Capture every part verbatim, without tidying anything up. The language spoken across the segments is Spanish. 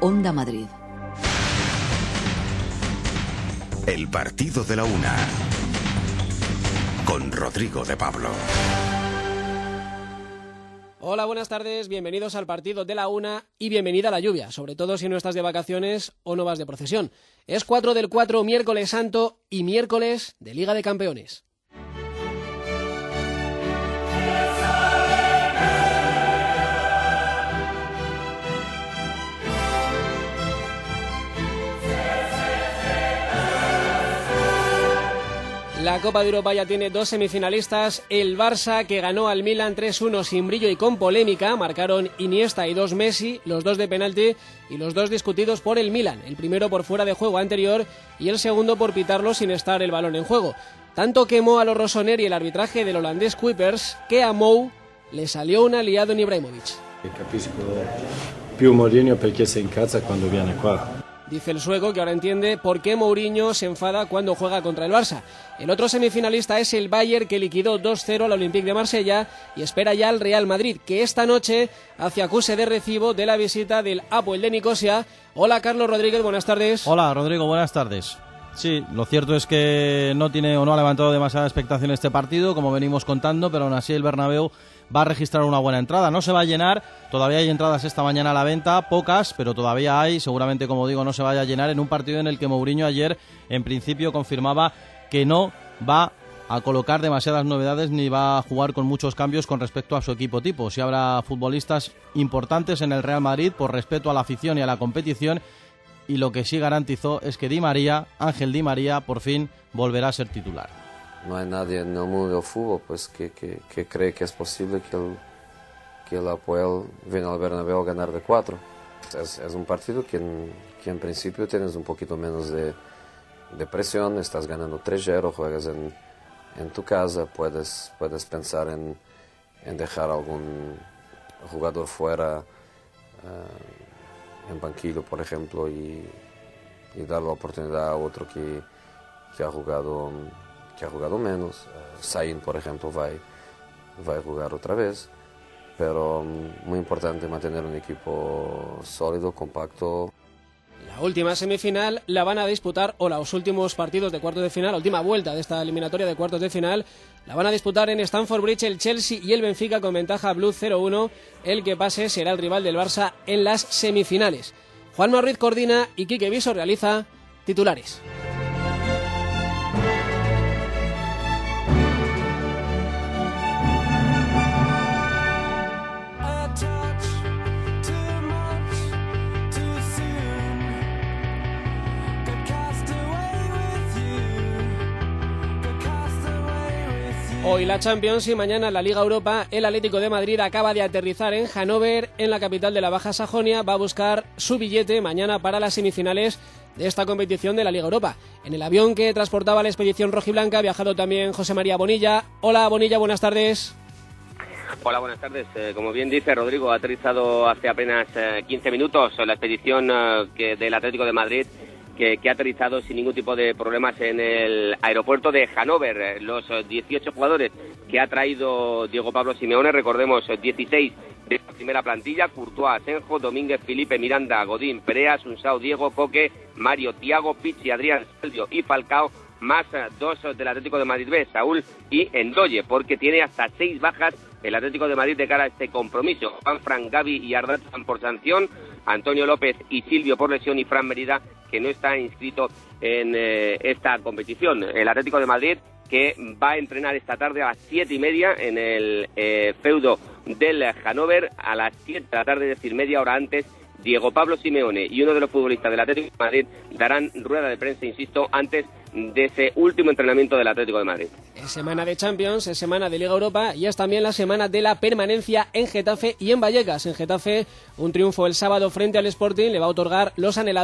Onda Madrid. El partido de la una, con Rodrigo de Pablo. Hola, buenas tardes, bienvenidos al partido de la una y bienvenida a la lluvia, sobre todo si no estás de vacaciones o no vas de procesión. Es cuatro del cuatro, miércoles santo y miércoles de Liga de Campeones. La Copa de Europa ya tiene dos semifinalistas, el Barça que ganó al Milan tres uno sin brillo y con polémica, marcaron Iniesta y dos Messi, los dos de penalti y los dos discutidos por el Milan, el primero por fuera de juego anterior y el segundo por pitarlo sin estar el balón en juego. Tanto quemó a los Rossoneri el arbitraje del holandés Kuipers que a Mou le salió un aliado en Ibrahimovic. Capisco più Mourinho perché se incazza cuando viene qua. Dice el sueco que ahora entiende por qué Mourinho se enfada cuando juega contra el Barça. El otro semifinalista es el Bayern, que liquidó dos cero al Olympique de Marsella y espera ya al Real Madrid, que esta noche hace acuse de recibo de la visita del Apoel de Nicosia. Hola Carlos Rodríguez, buenas tardes. Hola Rodrigo, buenas tardes. Sí, lo cierto es que no tiene o no ha levantado demasiada expectación este partido, como venimos contando, pero aún así el Bernabéu va a registrar una buena entrada. No se va a llenar, todavía hay entradas esta mañana a la venta, pocas, pero todavía hay. Seguramente, como digo, no se vaya a llenar en un partido en el que Mourinho ayer, en principio, confirmaba que no va a colocar demasiadas novedades ni va a jugar con muchos cambios con respecto a su equipo tipo. Sí habrá futbolistas importantes en el Real Madrid por respeto a la afición y a la competición, y lo que sí garantizó es que Di María, Ángel Di María, por fin volverá a ser titular. No hay nadie en el mundo del fútbol pues, que, que, que cree que es posible que el, que el Apoel venga al Bernabéu a ganar de cuatro. Es, es un partido que en, que en principio tienes un poquito menos de, de presión, estás ganando tres cero, juegas en, en tu casa, puedes, puedes pensar en, en dejar algún jugador fuera, uh, en banquillo, por ejemplo, y, y dar la oportunidad a otro que, que ha jugado... que ha jugado menos. uh, Sain, por ejemplo, va, va a jugar otra vez, pero um, muy importante mantener un equipo sólido, compacto. La última semifinal la van a disputar, o los últimos partidos de cuartos de final, la última vuelta de esta eliminatoria de cuartos de final, la van a disputar en Stamford Bridge el Chelsea y el Benfica con ventaja Blue cero uno. El que pase será el rival del Barça en las semifinales. Juanma Ruiz coordina y Quique Viso realiza titulares. Hoy la Champions y mañana la Liga Europa. El Atlético de Madrid acaba de aterrizar en Hannover, en la capital de la Baja Sajonia. Va a buscar su billete mañana para las semifinales de esta competición de la Liga Europa. En el avión que transportaba la expedición rojiblanca ha viajado también José María Bonilla. Hola Bonilla, buenas tardes. Hola, buenas tardes. Eh, como bien dice Rodrigo, ha aterrizado hace apenas eh, quince minutos la expedición eh, que del Atlético de Madrid, Que, que ha aterrizado sin ningún tipo de problemas en el aeropuerto de Hannover. Los dieciocho jugadores que ha traído Diego Pablo Simeone, recordemos, dieciséis de la primera plantilla: Courtois, Asenjo, Domínguez, Felipe, Miranda, Godín, Perea, Sunsao, Diego, Coque, Mario, Thiago, Pizzi, Adrián, Silvio y Falcao, más dos del Atlético de Madrid B, Saúl y Endoye, porque tiene hasta seis bajas el Atlético de Madrid de cara a este compromiso. Juan Fran, Gavi y Arda están por sanción, Antonio López y Silvio por lesión, y Fran Merida, que no está inscrito en eh, esta competición. El Atlético de Madrid, que va a entrenar esta tarde a las siete y media en el eh, feudo del Hannover. A las siete de la tarde, es decir, media hora antes, Diego Pablo Simeone y uno de los futbolistas del Atlético de Madrid darán rueda de prensa, insisto, antes de ese último entrenamiento del Atlético de Madrid. Es semana de Champions, es semana de Liga Europa y es también la semana de la permanencia en Getafe y en Vallecas. En Getafe, un triunfo el sábado frente al Sporting le va a otorgar los anhelados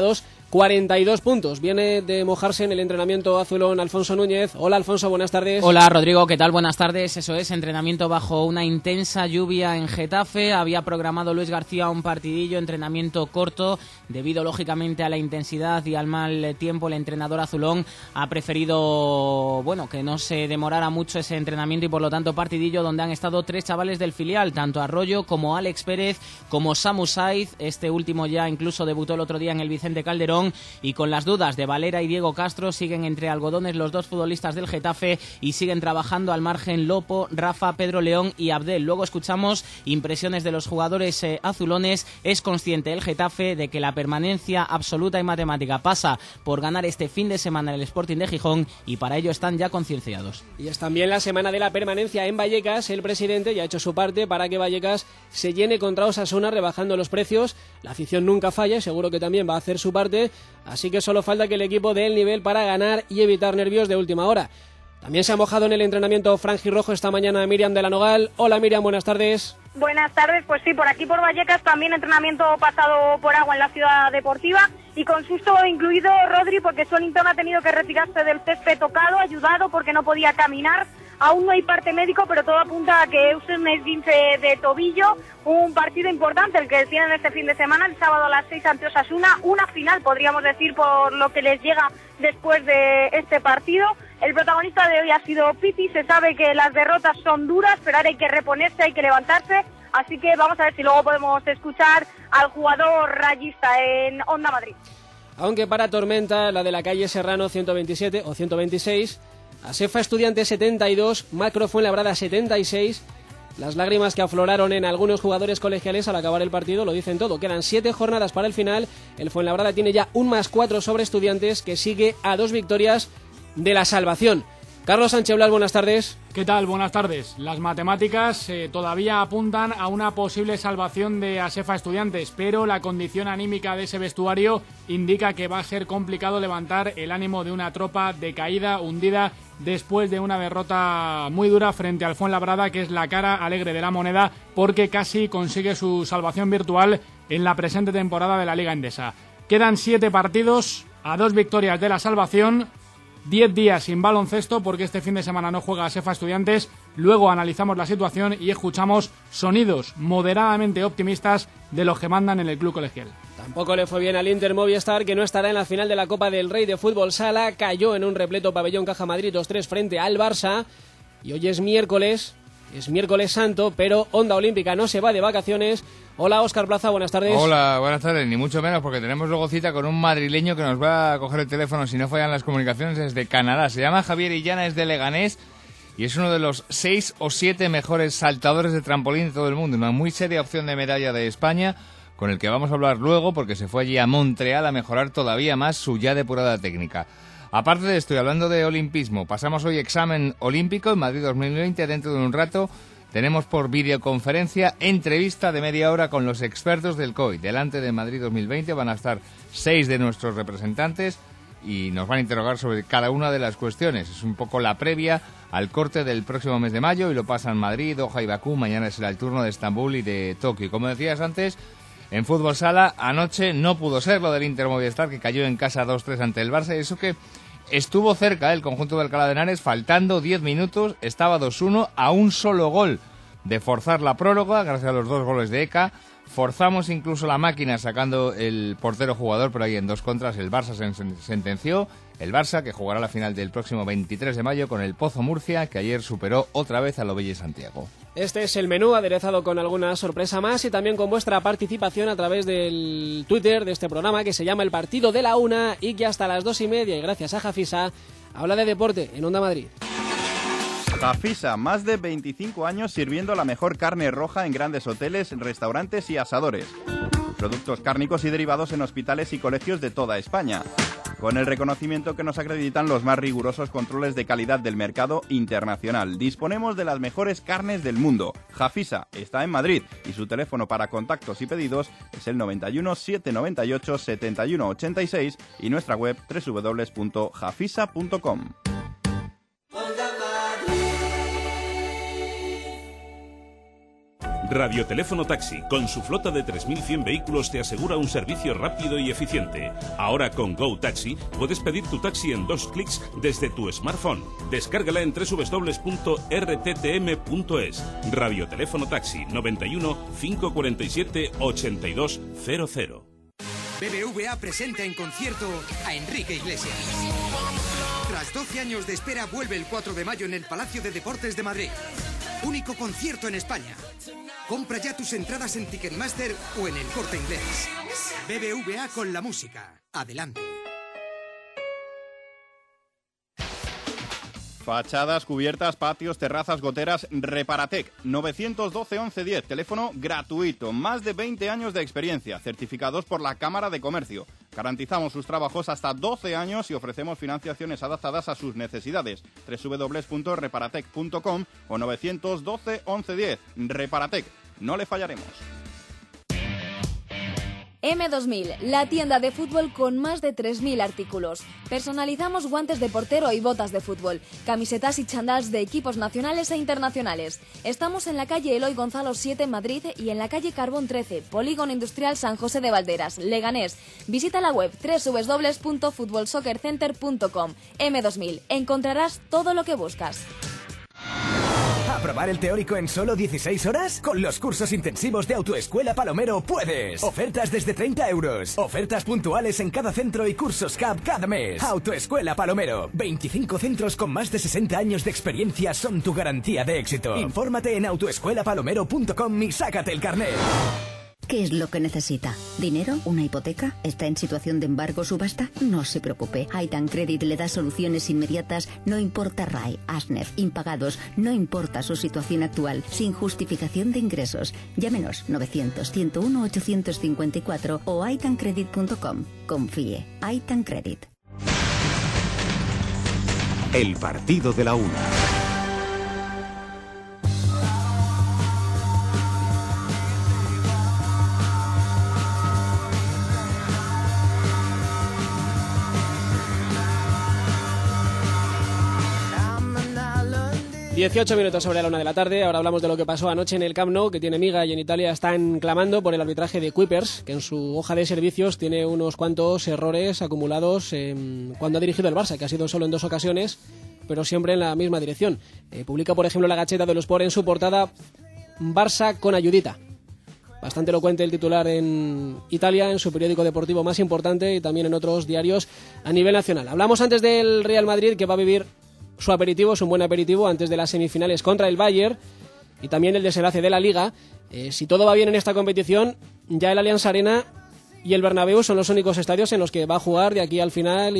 cuarenta y dos puntos. Viene de mojarse en el entrenamiento azulón Alfonso Núñez. Hola Alfonso, buenas tardes. Hola Rodrigo, ¿qué tal? Buenas tardes. Eso es, entrenamiento bajo una intensa lluvia en Getafe. Había programado Luis García un partidillo, entrenamiento corto, debido lógicamente a la intensidad y al mal tiempo. El entrenador azulón ha preferido, bueno, que no se demorara mucho ese entrenamiento y por lo tanto partidillo donde han estado tres chavales del filial, tanto Arroyo como Alex Pérez, como Samu Saiz. Este último ya incluso debutó el otro día en el Vicente Calderón. Y con las dudas de Valera y Diego Castro, siguen entre algodones los dos futbolistas del Getafe y siguen trabajando al margen Lopo, Rafa, Pedro León y Abdel. Luego escuchamos impresiones de los jugadores eh, azulones. Es consciente el Getafe de que la permanencia absoluta y matemática pasa por ganar este fin de semana en el Sporting de Gijón y para ello están ya concienciados. Y es también la semana de la permanencia en Vallecas. El presidente ya ha hecho su parte para que Vallecas se llene contra Osasuna rebajando los precios. La afición nunca falla y seguro que también va a hacer su parte. Así que solo falta que el equipo dé el nivel para ganar y evitar nervios de última hora. También se ha mojado en el entrenamiento franjirrojo esta mañana Miriam de la Nogal. Hola Miriam, buenas tardes. Buenas tardes, pues sí, por aquí por Vallecas también entrenamiento pasado por agua en la ciudad deportiva y con susto incluido Rodri porque Swellington ha tenido que retirarse del césped tocado, ayudado porque no podía caminar. Aún no hay parte médico, pero todo apunta a que es un esguince de tobillo, un partido importante el que tienen este fin de semana, el sábado a las seis ante Osasuna, una final podríamos decir por lo que les llega después de este partido. El protagonista de hoy ha sido Piti, se sabe que las derrotas son duras, pero ahora hay que reponerse, hay que levantarse, así que vamos a ver si luego podemos escuchar al jugador rayista en Onda Madrid. Aunque para tormenta, la de la calle Serrano ciento veintisiete o ciento veintiséis, Asefa Estudiantes setenta y dos, Macro Fuenlabrada setenta y seis. Las lágrimas que afloraron en algunos jugadores colegiales al acabar el partido lo dicen todo. Quedan siete jornadas para el final. El Fuenlabrada tiene ya un más cuatro sobre Estudiantes, que sigue a dos victorias de la salvación. Carlos Sánchez Blas, buenas tardes. ¿Qué tal? Buenas tardes. Las matemáticas eh, todavía apuntan a una posible salvación de Asefa Estudiantes, pero la condición anímica de ese vestuario indica que va a ser complicado levantar el ánimo de una tropa decaída, hundida, después de una derrota muy dura frente al Fuenlabrada, que es la cara alegre de la moneda, porque casi consigue su salvación virtual en la presente temporada de la Liga Endesa. Quedan siete partidos, a dos victorias de la salvación. Diez días sin baloncesto porque este fin de semana no juega Asefa Estudiantes. Luego analizamos la situación y escuchamos sonidos moderadamente optimistas de los que mandan en el club colegial. Tampoco le fue bien al Inter Movistar, que no estará en la final de la Copa del Rey de Fútbol Sala. Cayó en un repleto pabellón Caja Madrid dos tres frente al Barça. Y hoy es miércoles, es miércoles santo, pero Onda Olímpica no se va de vacaciones. Hola, Óscar Plaza, buenas tardes. Hola, buenas tardes, ni mucho menos, porque tenemos luego cita con un madrileño que nos va a coger el teléfono si no fallan las comunicaciones desde Canadá. Se llama Javier Illana, es de Leganés y es uno de los seis o siete mejores saltadores de trampolín de todo el mundo. Una muy seria opción de medalla de España, con el que vamos a hablar luego, porque se fue allí a Montreal a mejorar todavía más su ya depurada técnica. Aparte de esto, y hablando de olimpismo, pasamos hoy examen olímpico en Madrid dos mil veinte. Dentro de un rato tenemos por videoconferencia entrevista de media hora con los expertos del C O I. Delante de Madrid dos mil veinte van a estar seis de nuestros representantes y nos van a interrogar sobre cada una de las cuestiones. Es un poco la previa al corte del próximo mes de mayo y lo pasan Madrid, Doha y Bakú. Mañana será el turno de Estambul y de Tokio. Como decías antes, en fútbol sala anoche no pudo ser lo del Inter Movistar, que cayó en casa dos tres ante el Barça. Y eso que estuvo cerca el conjunto del Alcalá de Henares, faltando diez minutos, estaba dos uno a un solo gol de forzar la prórroga, gracias a los dos goles de Eka. Forzamos incluso la máquina sacando el portero jugador, pero ahí en dos contras el Barça se sentenció. El Barça, que jugará la final del próximo veintitrés de mayo con el Pozo Murcia, que ayer superó otra vez a Lovelle Santiago. Este es el menú, aderezado con alguna sorpresa más y también con vuestra participación a través del Twitter de este programa, que se llama El Partido de la Una y que hasta las dos y media, y gracias a Jafisa, habla de deporte en Onda Madrid. Jafisa, más de veinticinco años sirviendo la mejor carne roja en grandes hoteles, restaurantes y asadores. Productos cárnicos y derivados en hospitales y colegios de toda España. Con el reconocimiento que nos acreditan los más rigurosos controles de calidad del mercado internacional. Disponemos de las mejores carnes del mundo. Jafisa está en Madrid y su teléfono para contactos y pedidos es el noventa y uno, setecientos noventa y ocho, setenta y uno ochenta y seis y nuestra web doble u doble u doble u punto jafisa punto com. Radioteléfono Taxi, con su flota de tres mil cien vehículos, te asegura un servicio rápido y eficiente. Ahora con Go Taxi puedes pedir tu taxi en dos clics desde tu smartphone. Descárgala en doble u doble u doble u punto r t t m punto es. Radioteléfono Taxi noventa y uno, cinco cuarenta y siete, ochenta y dos cero cero. B B V A presenta en concierto a Enrique Iglesias. Tras doce años de espera, vuelve el cuatro de mayo en el Palacio de Deportes de Madrid. Único concierto en España. Compra ya tus entradas en Ticketmaster o en el Corte Inglés. B B V A con la música. Adelante. Fachadas, cubiertas, patios, terrazas, goteras, Reparatec. nueve uno dos, once diez, teléfono gratuito. Más de veinte años de experiencia, certificados por la Cámara de Comercio. Garantizamos sus trabajos hasta doce años y ofrecemos financiaciones adaptadas a sus necesidades. doble u doble u doble u punto reparatec punto com o nueve uno dos, once diez. Reparatec, no le fallaremos. M dos mil, la tienda de fútbol con más de tres mil artículos. Personalizamos guantes de portero y botas de fútbol, camisetas y chandals de equipos nacionales e internacionales. Estamos en la calle Eloy Gonzalo siete en Madrid y en la calle Carbón trece, Polígono Industrial San José de Valderas, Leganés. Visita la web doble u doble u doble u punto fútbol soccer center punto com. M dos mil, encontrarás todo lo que buscas. ¿Aprobar el teórico en solo dieciséis horas? Con los cursos intensivos de Autoescuela Palomero puedes. Ofertas desde treinta euros. Ofertas puntuales en cada centro y cursos C A P cada mes. Autoescuela Palomero. veinticinco centros con más de sesenta años de experiencia son tu garantía de éxito. Infórmate en autoescuela palomero punto com y sácate el carnet. ¿Qué es lo que necesita? ¿Dinero? ¿Una hipoteca? ¿Está en situación de embargo o subasta? No se preocupe. Aitan Credit le da soluciones inmediatas, no importa R A I, ASNEF, impagados, no importa su situación actual, sin justificación de ingresos. Llámenos novecientos, ciento uno, ochocientos cincuenta y cuatro o aitan credit punto com. Confíe. Aitan Credit. El partido de la una. dieciocho minutos sobre la una de la tarde. Ahora hablamos de lo que pasó anoche en el Camp Nou, que tiene miga, y en Italia están clamando por el arbitraje de Kuipers, que en su hoja de servicios tiene unos cuantos errores acumulados eh, cuando ha dirigido el Barça, que ha sido solo en dos ocasiones, pero siempre en la misma dirección. Eh, publica, por ejemplo, la Gazzetta dello Sport en su portada: Barça con ayudita. Bastante elocuente el titular en Italia, en su periódico deportivo más importante, y también en otros diarios a nivel nacional. Hablamos antes del Real Madrid, que va a vivir su aperitivo, es un buen aperitivo antes de las semifinales contra el Bayern y también el desenlace de la Liga. Eh, si todo va bien en esta competición, ya el Allianz Arena y el Bernabéu son los únicos estadios en los que va a jugar de aquí al final,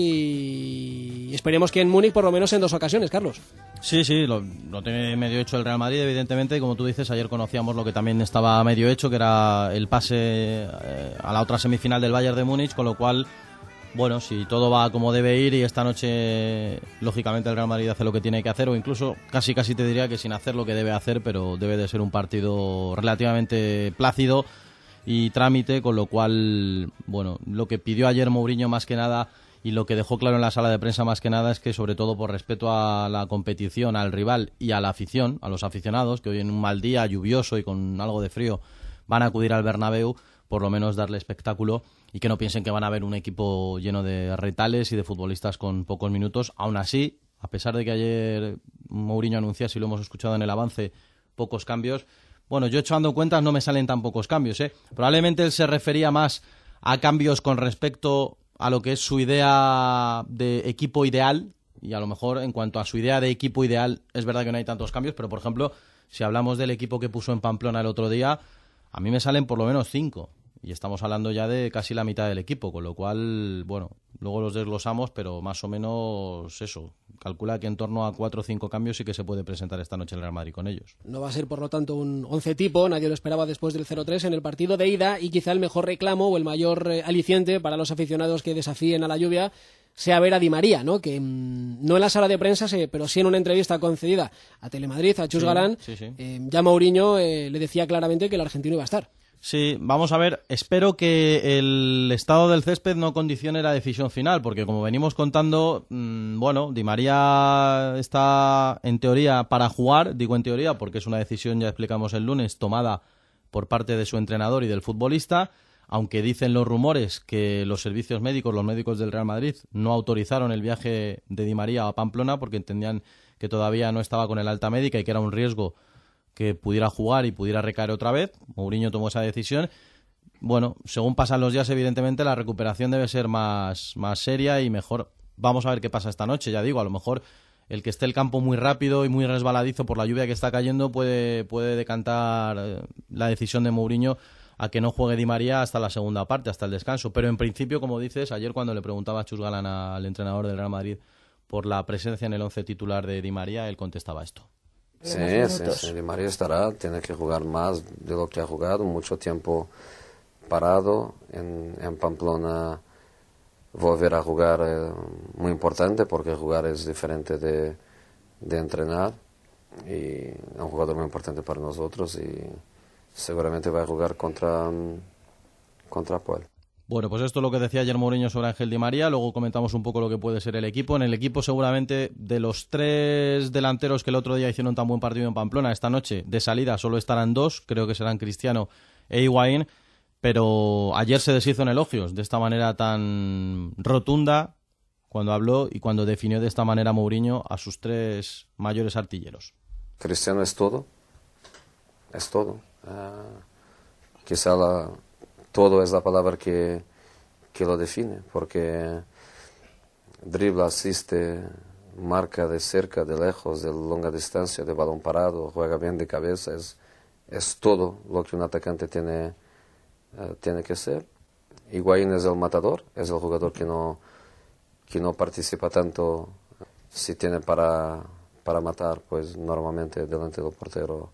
y esperemos que en Múnich por lo menos en dos ocasiones, Carlos. Sí, sí, lo, lo tiene medio hecho el Real Madrid, evidentemente, y como tú dices, ayer conocíamos lo que también estaba medio hecho, que era el pase eh, a la otra semifinal del Bayern de Múnich, con lo cual, bueno, si todo va como debe ir y esta noche, lógicamente, el Real Madrid hace lo que tiene que hacer, o incluso casi casi te diría que sin hacer lo que debe hacer, pero debe de ser un partido relativamente plácido y trámite, con lo cual, bueno, lo que pidió ayer Mourinho más que nada, y lo que dejó claro en la sala de prensa más que nada, es que sobre todo por respeto a la competición, al rival y a la afición, a los aficionados, que hoy en un mal día lluvioso y con algo de frío van a acudir al Bernabéu, por lo menos darle espectáculo, y que no piensen que van a ver un equipo lleno de retales y de futbolistas con pocos minutos. Aún así, a pesar de que ayer Mourinho anunciase, y lo hemos escuchado en el avance, pocos cambios, bueno, yo echando cuentas no me salen tan pocos cambios, ¿eh? Probablemente él se refería más a cambios con respecto a lo que es su idea de equipo ideal, y a lo mejor en cuanto a su idea de equipo ideal es verdad que no hay tantos cambios, pero por ejemplo, si hablamos del equipo que puso en Pamplona el otro día, a mí me salen por lo menos cinco. Y estamos hablando ya de casi la mitad del equipo, con lo cual, bueno, luego los desglosamos, pero más o menos eso. Calcula que en torno a cuatro o cinco cambios sí que se puede presentar esta noche el Real Madrid con ellos. No va a ser, por lo tanto, un once tipo, nadie lo esperaba después del cero tres en el partido de ida, y quizá el mejor reclamo o el mayor eh, aliciente para los aficionados que desafíen a la lluvia sea ver a Di María, ¿no? Que mmm, no en la sala de prensa, sí, pero sí en una entrevista concedida a Telemadrid, a Chus sí, Galán, sí, sí. Eh, ya Mourinho eh, le decía claramente que el argentino iba a estar. Sí, vamos a ver, espero que el estado del césped no condicione la decisión final, porque como venimos contando, mmm, bueno, Di María está en teoría para jugar, digo en teoría porque es una decisión, ya explicamos el lunes, tomada por parte de su entrenador y del futbolista, aunque dicen los rumores que los servicios médicos, los médicos del Real Madrid, no autorizaron el viaje de Di María a Pamplona porque entendían que todavía no estaba con el alta médica y que era un riesgo que pudiera jugar y pudiera recaer otra vez. Mourinho tomó esa decisión. Bueno, según pasan los días, evidentemente la recuperación debe ser más, más seria y mejor. Vamos a ver qué pasa esta noche, ya digo, a lo mejor el que esté el campo muy rápido y muy resbaladizo por la lluvia que está cayendo puede, puede decantar la decisión de Mourinho a que no juegue Di María hasta la segunda parte, hasta el descanso. Pero en principio, como dices, ayer cuando le preguntaba a Chus Galán al entrenador del Real Madrid por la presencia en el once titular de Di María, él contestaba esto. Sí, sí, sí, Di María estará, tiene que jugar más de lo que ha jugado, mucho tiempo parado en, en Pamplona. Volver a jugar es muy importante porque jugar es diferente de, de entrenar y es un jugador muy importante para nosotros y seguramente va a jugar contra, contra Puel. Bueno, pues esto es lo que decía ayer Mourinho sobre Ángel Di María. Luego comentamos un poco lo que puede ser el equipo. En el equipo seguramente de los tres delanteros que el otro día hicieron tan buen partido en Pamplona, esta noche de salida solo estarán dos, creo que serán Cristiano e Higuaín. Pero ayer se deshizo en elogios de esta manera tan rotunda cuando habló y cuando definió de esta manera Mourinho a sus tres mayores artilleros. Cristiano es todo, es todo. Uh, quizá la, todo es la palabra que, que lo define, porque dribla, asiste, marca de cerca, de lejos, de longa distancia, de balón parado, juega bien de cabeza, es, es todo lo que un atacante tiene. Uh, tiene que ser. Higuaín es el matador, es el jugador que no, que no participa tanto. Si tiene para, para matar, pues normalmente delante del portero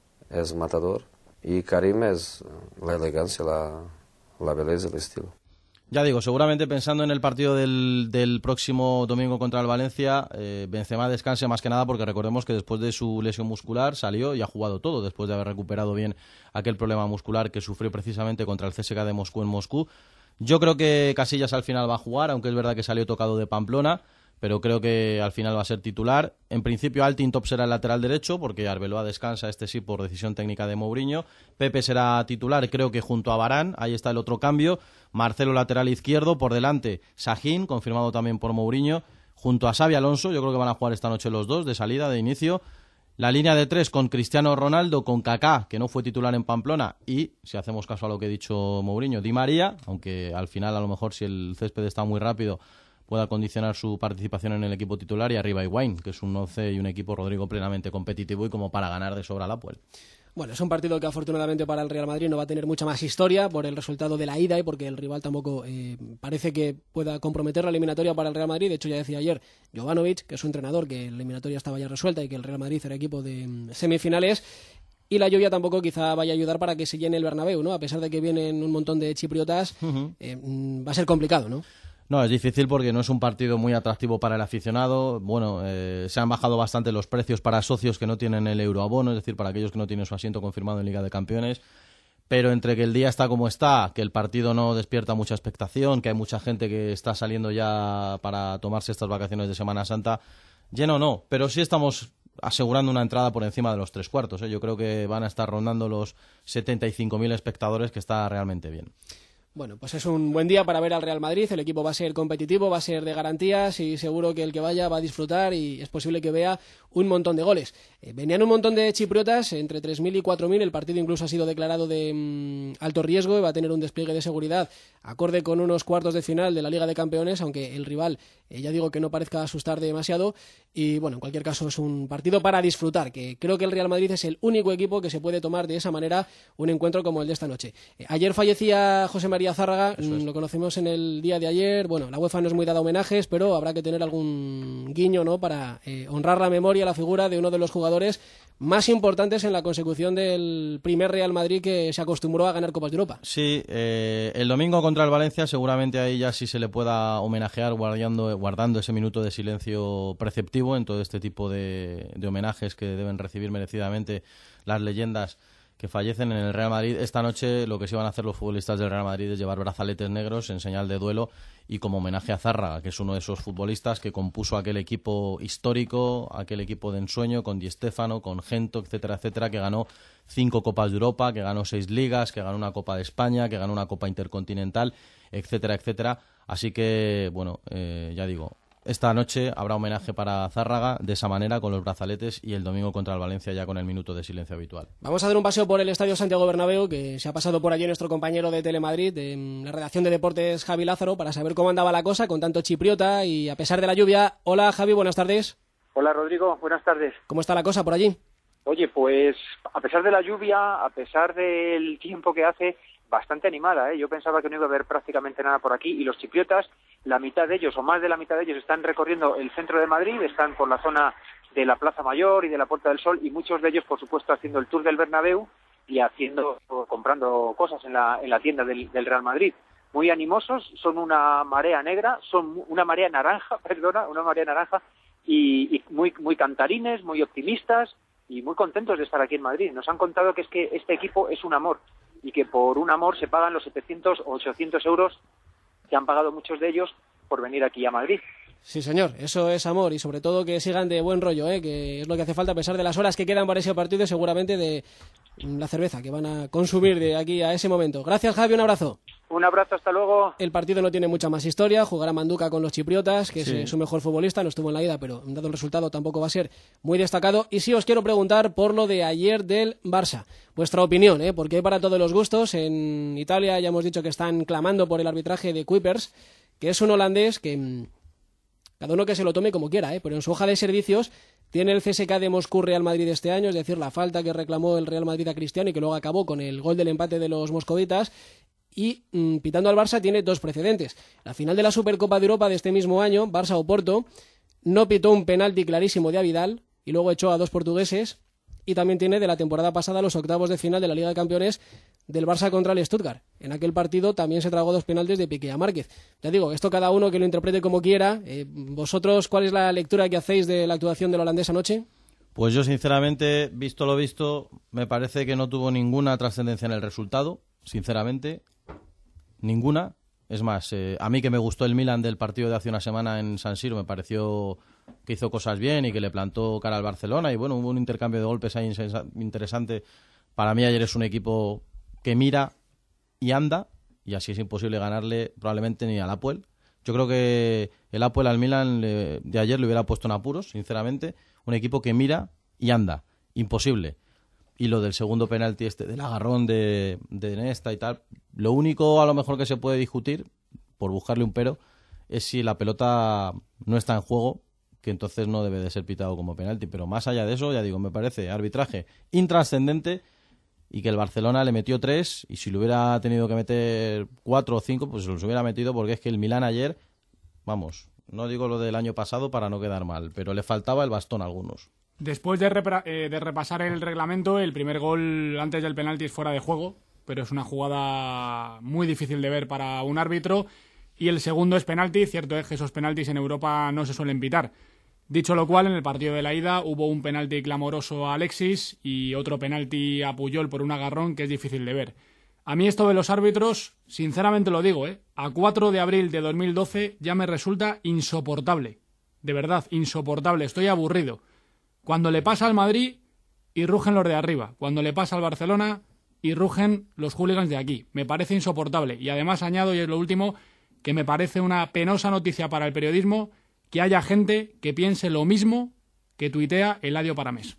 es matador. Y Karim es la elegancia, la, la belleza, el estilo. Ya digo, seguramente pensando en el partido del, del próximo domingo contra el Valencia, eh, Benzema descanse más que nada porque recordemos que después de su lesión muscular salió y ha jugado todo, después de haber recuperado bien aquel problema muscular que sufrió precisamente contra el C S K A de Moscú en Moscú. Yo creo que Casillas al final va a jugar, aunque es verdad que salió tocado de Pamplona, pero creo que al final va a ser titular. En principio Altintop será el lateral derecho, porque Arbeloa descansa, este sí, por decisión técnica de Mourinho. Pepe será titular, creo que junto a Varane, ahí está el otro cambio. Marcelo lateral izquierdo, por delante Sahin, confirmado también por Mourinho, junto a Xabi Alonso, yo creo que van a jugar esta noche los dos, de salida, de inicio. La línea de tres con Cristiano Ronaldo, con Kaká, que no fue titular en Pamplona, y, si hacemos caso a lo que ha dicho Mourinho, Di María, aunque al final a lo mejor si el césped está muy rápido pueda condicionar su participación en el equipo titular, y arriba Higuaín, que es un once y un equipo, Rodrigo, plenamente competitivo y como para ganar de sobra la Puel. Bueno, es un partido que afortunadamente para el Real Madrid no va a tener mucha más historia por el resultado de la ida y porque el rival tampoco eh, parece que pueda comprometer la eliminatoria para el Real Madrid. De hecho, ya decía ayer Jovanovic, que es su entrenador, que la eliminatoria estaba ya resuelta y que el Real Madrid era equipo de mm, semifinales. Y la lluvia tampoco quizá vaya a ayudar para que se llene el Bernabéu, ¿no? A pesar de que vienen un montón de chipriotas, uh-huh. eh, va a ser complicado, ¿no? No, es difícil porque no es un partido muy atractivo para el aficionado. Bueno, eh, se han bajado bastante los precios para socios que no tienen el euroabono, es decir, para aquellos que no tienen su asiento confirmado en Liga de Campeones. Pero entre que el día está como está, que el partido no despierta mucha expectación, que hay mucha gente que está saliendo ya para tomarse estas vacaciones de Semana Santa, lleno no, pero sí estamos asegurando una entrada por encima de los tres cuartos, ¿eh? Yo creo que van a estar rondando los setenta y cinco mil espectadores, que está realmente bien. Bueno, pues es un buen día para ver al Real Madrid. El equipo va a ser competitivo, va a ser de garantías y seguro que el que vaya va a disfrutar y es posible que vea un montón de goles. Eh, venían un montón de chipriotas, entre tres mil y cuatro mil. El partido incluso ha sido declarado de mmm, alto riesgo y va a tener un despliegue de seguridad acorde con unos cuartos de final de la Liga de Campeones, aunque el rival, eh, ya digo, que no parezca asustar demasiado. Y bueno, en cualquier caso es un partido para disfrutar, que creo que el Real Madrid es el único equipo que se puede tomar de esa manera un encuentro como el de esta noche. Eh, ayer fallecía José María Zárraga, es. Lo conocemos en el día de ayer. Bueno, la UEFA no es muy dada homenajes, pero habrá que tener algún guiño, ¿no?, para eh, honrar la memoria, la figura de uno de los jugadores más importantes en la consecución del primer Real Madrid que se acostumbró a ganar Copas de Europa. Sí, eh, el domingo contra el Valencia seguramente ahí ya sí se le pueda homenajear guardando, guardando ese minuto de silencio preceptivo en todo este tipo de, de homenajes que deben recibir merecidamente las leyendas que fallecen en el Real Madrid. Esta noche lo que se iban a hacer los futbolistas del Real Madrid es llevar brazaletes negros en señal de duelo y como homenaje a Zárraga, que es uno de esos futbolistas que compuso aquel equipo histórico, aquel equipo de ensueño con Di Stéfano, con Gento, etcétera, etcétera, que ganó cinco Copas de Europa, que ganó seis ligas, que ganó una Copa de España, que ganó una Copa Intercontinental, etcétera, etcétera. Así que, bueno, eh, ya digo, esta noche habrá homenaje para Zárraga de esa manera, con los brazaletes, y el domingo contra el Valencia ya con el minuto de silencio habitual. Vamos a dar un paseo por el Estadio Santiago Bernabéu, que se ha pasado por allí nuestro compañero de Telemadrid, de la redacción de deportes, Javi Lázaro, para saber cómo andaba la cosa con tanto chipriota y a pesar de la lluvia. Hola Javi, buenas tardes. Hola Rodrigo, buenas tardes. ¿Cómo está la cosa por allí? Oye, pues a pesar de la lluvia, a pesar del tiempo que hace, bastante animada, ¿eh? Yo pensaba que no iba a haber prácticamente nada por aquí, y los chipriotas, la mitad de ellos, o más de la mitad de ellos, están recorriendo el centro de Madrid, están por la zona de la Plaza Mayor y de la Puerta del Sol, y muchos de ellos, por supuesto, haciendo el tour del Bernabéu y haciendo, comprando cosas en la, en la tienda del, del Real Madrid. Muy animosos, son una marea negra, son una marea naranja, perdona, una marea naranja, y, y muy, muy cantarines, muy optimistas y muy contentos de estar aquí en Madrid. Nos han contado que es que este equipo es un amor, y que por un amor se pagan los setecientos o ochocientos euros que han pagado muchos de ellos por venir aquí a Madrid. Sí, señor, eso es amor, y sobre todo que sigan de buen rollo, ¿eh? Que es lo que hace falta a pesar de las horas que quedan para ese partido y seguramente de la cerveza que van a consumir de aquí a ese momento. Gracias, Javi, un abrazo. Un abrazo, hasta luego. El partido no tiene mucha más historia, jugará Manduca con los chipriotas, que Sí. es su mejor futbolista, no estuvo en la ida, pero dado el resultado tampoco va a ser muy destacado. Y sí os quiero preguntar por lo de ayer del Barça, vuestra opinión, ¿eh? Porque hay para todos los gustos. En Italia ya hemos dicho que están clamando por el arbitraje de Kuipers, que es un holandés que mmm, cada uno que se lo tome como quiera, ¿eh? Pero en su hoja de servicios tiene el C S K de Moscú Real Madrid este año, es decir, la falta que reclamó el Real Madrid a Cristiano y que luego acabó con el gol del empate de los moscovitas. Y mmm, pitando al Barça tiene dos precedentes. La final de la Supercopa de Europa de este mismo año, Barça-Oporto, no pitó un penalti clarísimo de Avidal y luego echó a dos portugueses. Y también tiene de la temporada pasada los octavos de final de la Liga de Campeones del Barça contra el Stuttgart. En aquel partido también se tragó dos penaltis de Piqué a Márquez. Ya digo, esto cada uno que lo interprete como quiera. Eh, ¿Vosotros cuál es la lectura que hacéis de la actuación del holandés anoche? Pues yo, sinceramente, visto lo visto, me parece que no tuvo ninguna trascendencia en el resultado, sinceramente. Ninguna. Es más, eh, a mí que me gustó el Milan del partido de hace una semana en San Siro, me pareció que hizo cosas bien y que le plantó cara al Barcelona, y bueno, hubo un intercambio de golpes ahí interesante. Para mí ayer es un equipo que mira y anda, y así es imposible ganarle probablemente ni al Apoel. Yo creo que el Apoel al Milan le, de ayer le hubiera puesto en apuros, sinceramente. Un equipo que mira y anda, imposible. Y lo del segundo penalti este, del agarrón de, de Nesta y tal, lo único a lo mejor que se puede discutir, por buscarle un pero, es si la pelota no está en juego, que entonces no debe de ser pitado como penalti. Pero más allá de eso, ya digo, me parece arbitraje intrascendente, y que el Barcelona le metió tres, y si le hubiera tenido que meter cuatro o cinco, pues se los hubiera metido, porque es que el Milán ayer, vamos, no digo lo del año pasado para no quedar mal, pero le faltaba el bastón a algunos. Después de, repra- eh, de repasar el reglamento, el primer gol antes del penalti es fuera de juego, pero es una jugada muy difícil de ver para un árbitro. Y el segundo es penalti. Cierto es que esos penaltis en Europa no se suelen pitar. Dicho lo cual, en el partido de la ida hubo un penalti clamoroso a Alexis y otro penalti a Puyol por un agarrón que es difícil de ver. A mí esto de los árbitros, sinceramente lo digo, ¿eh? a cuatro de abril de dos mil doce ya me resulta insoportable. De verdad, insoportable. Estoy aburrido. Cuando le pasa al Madrid, y rugen los de arriba. Cuando le pasa al Barcelona, y rugen los hooligans de aquí. Me parece insoportable. Y además añado, y es lo último, que me parece una penosa noticia para el periodismo que haya gente que piense lo mismo que tuitea Eladio Paramés.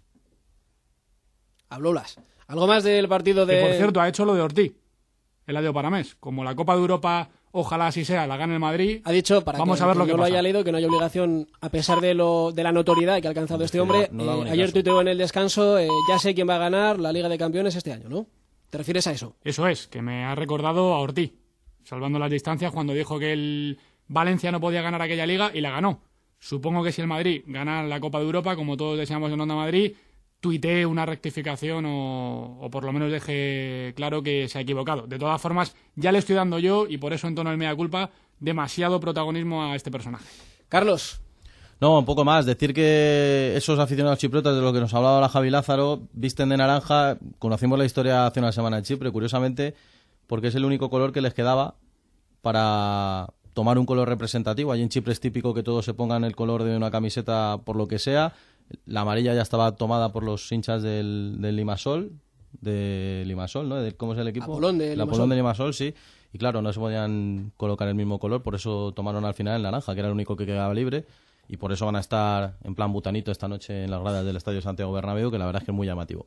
Habló Blas. ¿Algo más del partido de...? Que, por cierto, ha hecho lo de Ortiz, Eladio Paramés. Como la Copa de Europa, ojalá así sea, la gane el Madrid. Ha dicho, para vamos que, a ver que lo que no lo pasa. haya leído, que no hay obligación, a pesar de lo de la notoriedad que ha alcanzado este hombre. no le hago eh, ni ayer caso. tuiteó en el descanso, eh, ya sé quién va a ganar la Liga de Campeones este año, ¿no? ¿Te refieres a eso? Eso es, que me ha recordado a Ortiz, salvando las distancias, cuando dijo que el Valencia no podía ganar aquella liga y la ganó. Supongo que si el Madrid gana la Copa de Europa, como todos deseamos en Onda Madrid, tuitee una rectificación o, o por lo menos deje claro que se ha equivocado. De todas formas, ya le estoy dando yo, y por eso en tono del mea culpa, demasiado protagonismo a este personaje. Carlos. No, un poco más. Decir que esos aficionados chipriotas de los que nos hablaba ahora Javi Lázaro visten de naranja. Conocimos la historia hace una semana en Chipre, curiosamente, porque es el único color que les quedaba para tomar un color representativo. Allí en Chipre es típico que todos se pongan el color de una camiseta por lo que sea. La amarilla ya estaba tomada por los hinchas del, del Limassol, de Limassol, ¿no? De, ¿cómo es el equipo? Apolón de el Apolón de Limassol, sí. Y claro, no se podían colocar el mismo color, por eso tomaron al final el naranja, que era el único que quedaba libre. Y por eso van a estar en plan butanito esta noche en las gradas del Estadio Santiago Bernabéu, que la verdad es que es muy llamativo.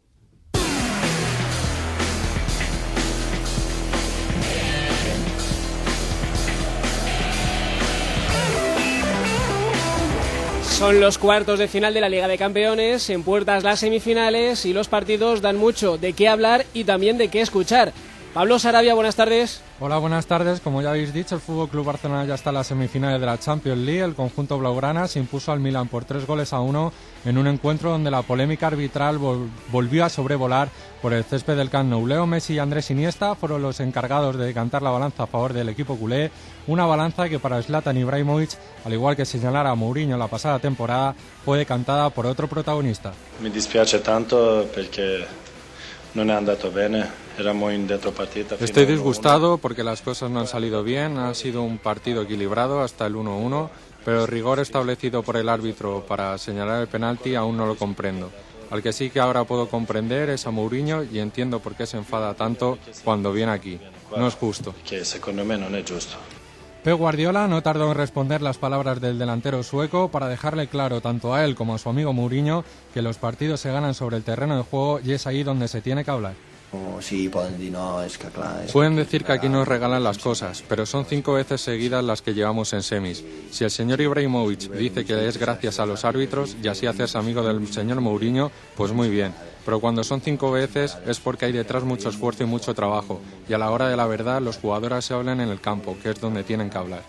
Son los cuartos de final de la Liga de Campeones, en puertas las semifinales y los partidos dan mucho de qué hablar y también de qué escuchar. Pablo Sarabia, buenas tardes. Hola, buenas tardes. Como ya habéis dicho, el F C Barcelona ya está en las semifinales de la Champions League. El conjunto blaugrana se impuso al Milan por tres goles a uno en un encuentro donde la polémica arbitral vol- volvió a sobrevolar por el césped del Camp Nou. Leo Messi y Andrés Iniesta fueron los encargados de decantar la balanza a favor del equipo culé, una balanza que para Zlatan Ibrahimovic, al igual que señalara a Mourinho la pasada temporada, fue decantada por otro protagonista. Mi dispiace tanto perché non è andato bene. Estoy disgustado porque las cosas no han salido bien, ha sido un partido equilibrado hasta el uno uno, pero el rigor establecido por el árbitro para señalar el penalti aún no lo comprendo. Al que sí que ahora puedo comprender es a Mourinho y entiendo por qué se enfada tanto cuando viene aquí. No es justo. Pep Guardiola no tardó en responder las palabras del delantero sueco para dejarle claro tanto a él como a su amigo Mourinho que los partidos se ganan sobre el terreno de juego y es ahí donde se tiene que hablar. Pueden decir que aquí nos regalan las cosas, pero son cinco veces seguidas las que llevamos en semis. Si el señor Ibrahimovic dice que es gracias a los árbitros y así hacerse amigo del señor Mourinho, pues muy bien. Pero cuando son cinco veces es porque hay detrás mucho esfuerzo y mucho trabajo. Y a la hora de la verdad los jugadores se hablan en el campo, que es donde tienen que hablar.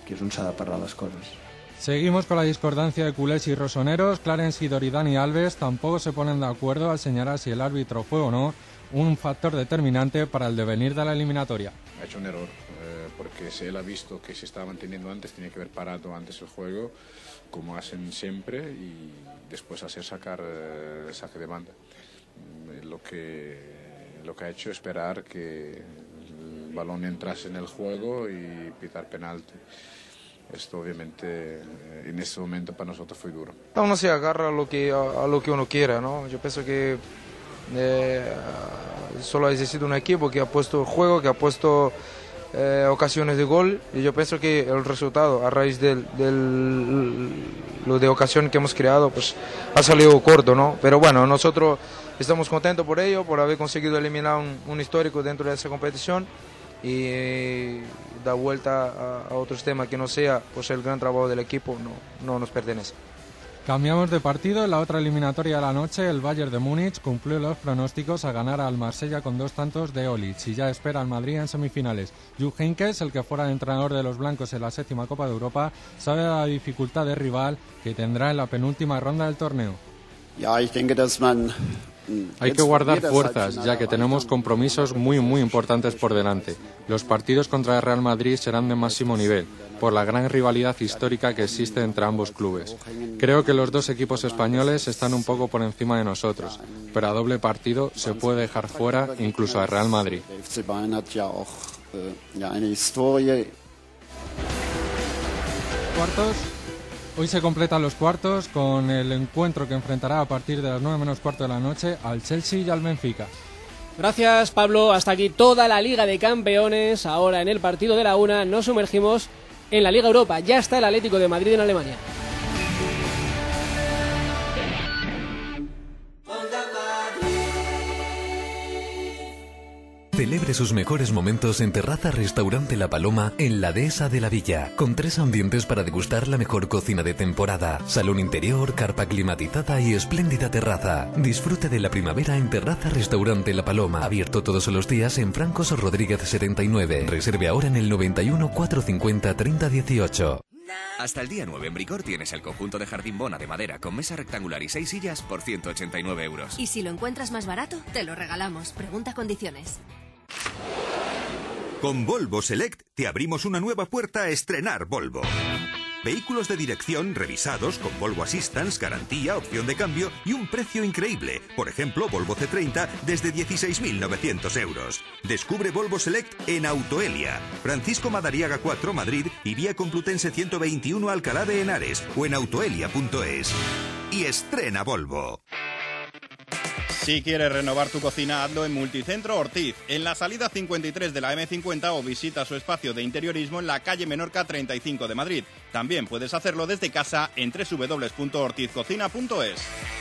Seguimos con la discordancia de culés y rosoneros. Clarence Seedorf y Dani Alves tampoco se ponen de acuerdo al señalar si el árbitro fue o no un factor determinante para el devenir de la eliminatoria. Ha hecho un error, eh, porque si él ha visto que se estaba manteniendo antes, tenía que haber parado antes el juego, como hacen siempre, y después hacer sacar eh, el saque de banda. Lo que, lo que ha hecho es esperar que el balón entrase en el juego y pitar penalti. Esto obviamente en este momento para nosotros fue duro. Uno se agarra a lo que, a, a lo que uno quiera, ¿no? Yo pienso que Eh, solo ha existido un equipo que ha puesto el juego, que ha puesto eh, ocasiones de gol, y yo pienso que el resultado a raíz del, del lo de ocasión que hemos creado pues ha salido corto, ¿no? Pero bueno, nosotros estamos contentos por ello, por haber conseguido eliminar un, un histórico dentro de esa competición y eh, dar vuelta a, a otros temas que no sea pues el gran trabajo del equipo, no, no nos pertenece. Cambiamos de partido. En la otra eliminatoria de la noche, el Bayern de Múnich cumplió los pronósticos a ganar al Marsella con dos tantos de Olic y ya espera al Madrid en semifinales. Jupp Heynckes, el que fuera el entrenador de los blancos en la séptima Copa de Europa, sabe de la dificultad de rival que tendrá en la penúltima ronda del torneo. Ja, ich denke, dass man Hay que guardar fuerzas, ya que tenemos compromisos muy muy importantes por delante. Los partidos contra el Real Madrid serán de máximo nivel, por la gran rivalidad histórica que existe entre ambos clubes. Creo que los dos equipos españoles están un poco por encima de nosotros, pero a doble partido se puede dejar fuera incluso al Real Madrid. Cuartos. Hoy se completan los cuartos con el encuentro que enfrentará a partir de las nueve menos cuarto de la noche al Chelsea y al Benfica. Gracias, Pablo. Hasta aquí toda la Liga de Campeones. Ahora en el partido de la una nos sumergimos en la Liga Europa. Ya está el Atlético de Madrid en Alemania. Celebre sus mejores momentos en Terraza Restaurante La Paloma en la Dehesa de la Villa, con tres ambientes para degustar la mejor cocina de temporada, salón interior, carpa climatizada y espléndida terraza. Disfrute de la primavera en Terraza Restaurante La Paloma, abierto todos los días en Francos Rodríguez setenta y nueve. Reserve ahora en el noventa y uno, cuatrocientos cincuenta, treinta dieciocho. Hasta el día nueve en Bricor tienes el conjunto de jardín Bona de madera con mesa rectangular y seis sillas por ciento ochenta y nueve euros. Y si lo encuentras más barato, te lo regalamos. Pregunta condiciones. Con Volvo Select te abrimos una nueva puerta a estrenar Volvo. Vehículos de dirección revisados con Volvo Assistance, garantía, opción de cambio y un precio increíble. Por ejemplo, Volvo C treinta desde dieciséis mil novecientos euros. Descubre Volvo Select en Autoelia. Francisco Madariaga cuatro, Madrid y vía Complutense ciento veintiuno, Alcalá de Henares o en autoelia punto es. Y estrena Volvo. Si quieres renovar tu cocina, hazlo en Multicentro Ortiz, en la salida cincuenta y tres de la eme cincuenta, o visita su espacio de interiorismo en la calle Menorca treinta y cinco de Madrid. También puedes hacerlo desde casa en doble u doble u doble u punto ortiz cocina punto es.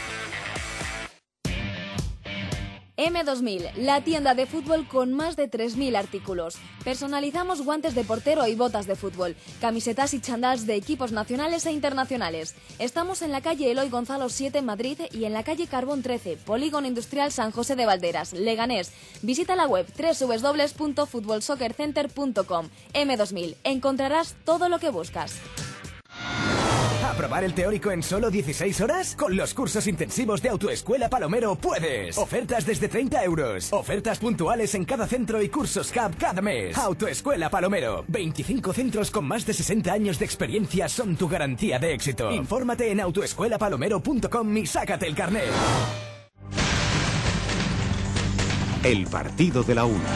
eme dos mil, la tienda de fútbol con más de tres mil artículos. Personalizamos guantes de portero y botas de fútbol, camisetas y chandals de equipos nacionales e internacionales. Estamos en la calle Eloy Gonzalo siete en Madrid y en la calle Carbón trece, Polígono Industrial San José de Valderas, Leganés. Visita la web doble u doble u doble u punto fútbol soccer center punto com. eme dos mil, encontrarás todo lo que buscas. ¿Aprobar el teórico en solo dieciséis horas? Con los cursos intensivos de Autoescuela Palomero puedes. Ofertas desde treinta euros. Ofertas puntuales en cada centro y cursos C A P cada mes. Autoescuela Palomero. veinticinco centros con más de sesenta años de experiencia son tu garantía de éxito. Infórmate en autoescuela palomero punto com y sácate el carnet. El partido de la una.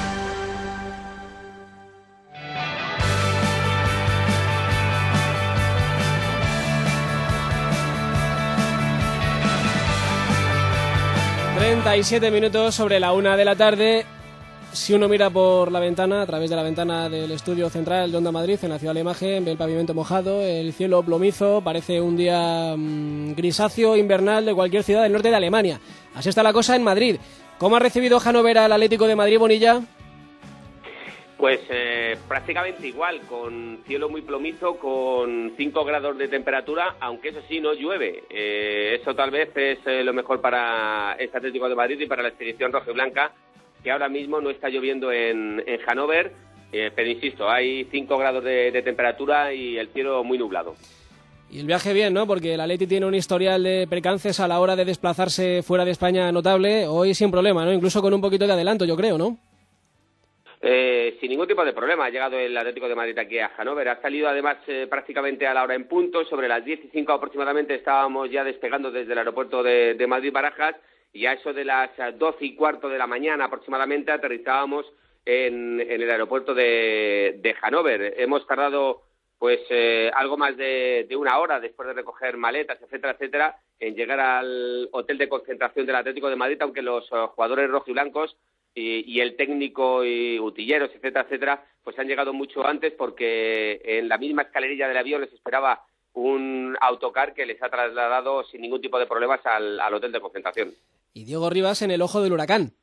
treinta y siete minutos sobre la una de la tarde. Si uno mira por la ventana, a través de la ventana del estudio central de Onda Madrid, en la ciudad de la imagen, ve el pavimento mojado, el cielo plomizo, parece un día mmm, grisáceo invernal de cualquier ciudad del norte de Alemania. Así está la cosa en Madrid. ¿Cómo ha recibido Hannover al Atlético de Madrid, Bonilla? Pues eh, prácticamente igual, con cielo muy plomizo, con cinco grados de temperatura, aunque eso sí, no llueve. Eh, eso tal vez es eh, lo mejor para este Atlético de Madrid y para la expedición rojiblanca, que ahora mismo no está lloviendo en, en Hannover, eh, pero insisto, hay cinco grados de, de temperatura y el cielo muy nublado. Y el viaje bien, ¿no? Porque el Atleti tiene un historial de percances a la hora de desplazarse fuera de España notable, hoy sin problema, ¿no? Incluso con un poquito de adelanto, yo creo, ¿no? Eh, sin ningún tipo de problema ha llegado el Atlético de Madrid aquí a Hannover. Ha salido además eh, prácticamente a la hora en punto. Sobre las diez y cinco aproximadamente estábamos ya despegando desde el aeropuerto de, de Madrid-Barajas, y a eso de las doce y cuarto de la mañana aproximadamente aterrizábamos en, en el aeropuerto de, de Hannover. Hemos tardado pues eh, algo más de, de una hora después de recoger maletas, etcétera, etcétera, en llegar al hotel de concentración del Atlético de Madrid, aunque los uh, jugadores rojiblancos Y, y el técnico y utilleros, etcétera, etcétera, pues han llegado mucho antes, porque en la misma escalerilla del avión les esperaba un autocar que les ha trasladado sin ningún tipo de problemas al, al hotel de concentración. Y Diego Rivas en el ojo del huracán.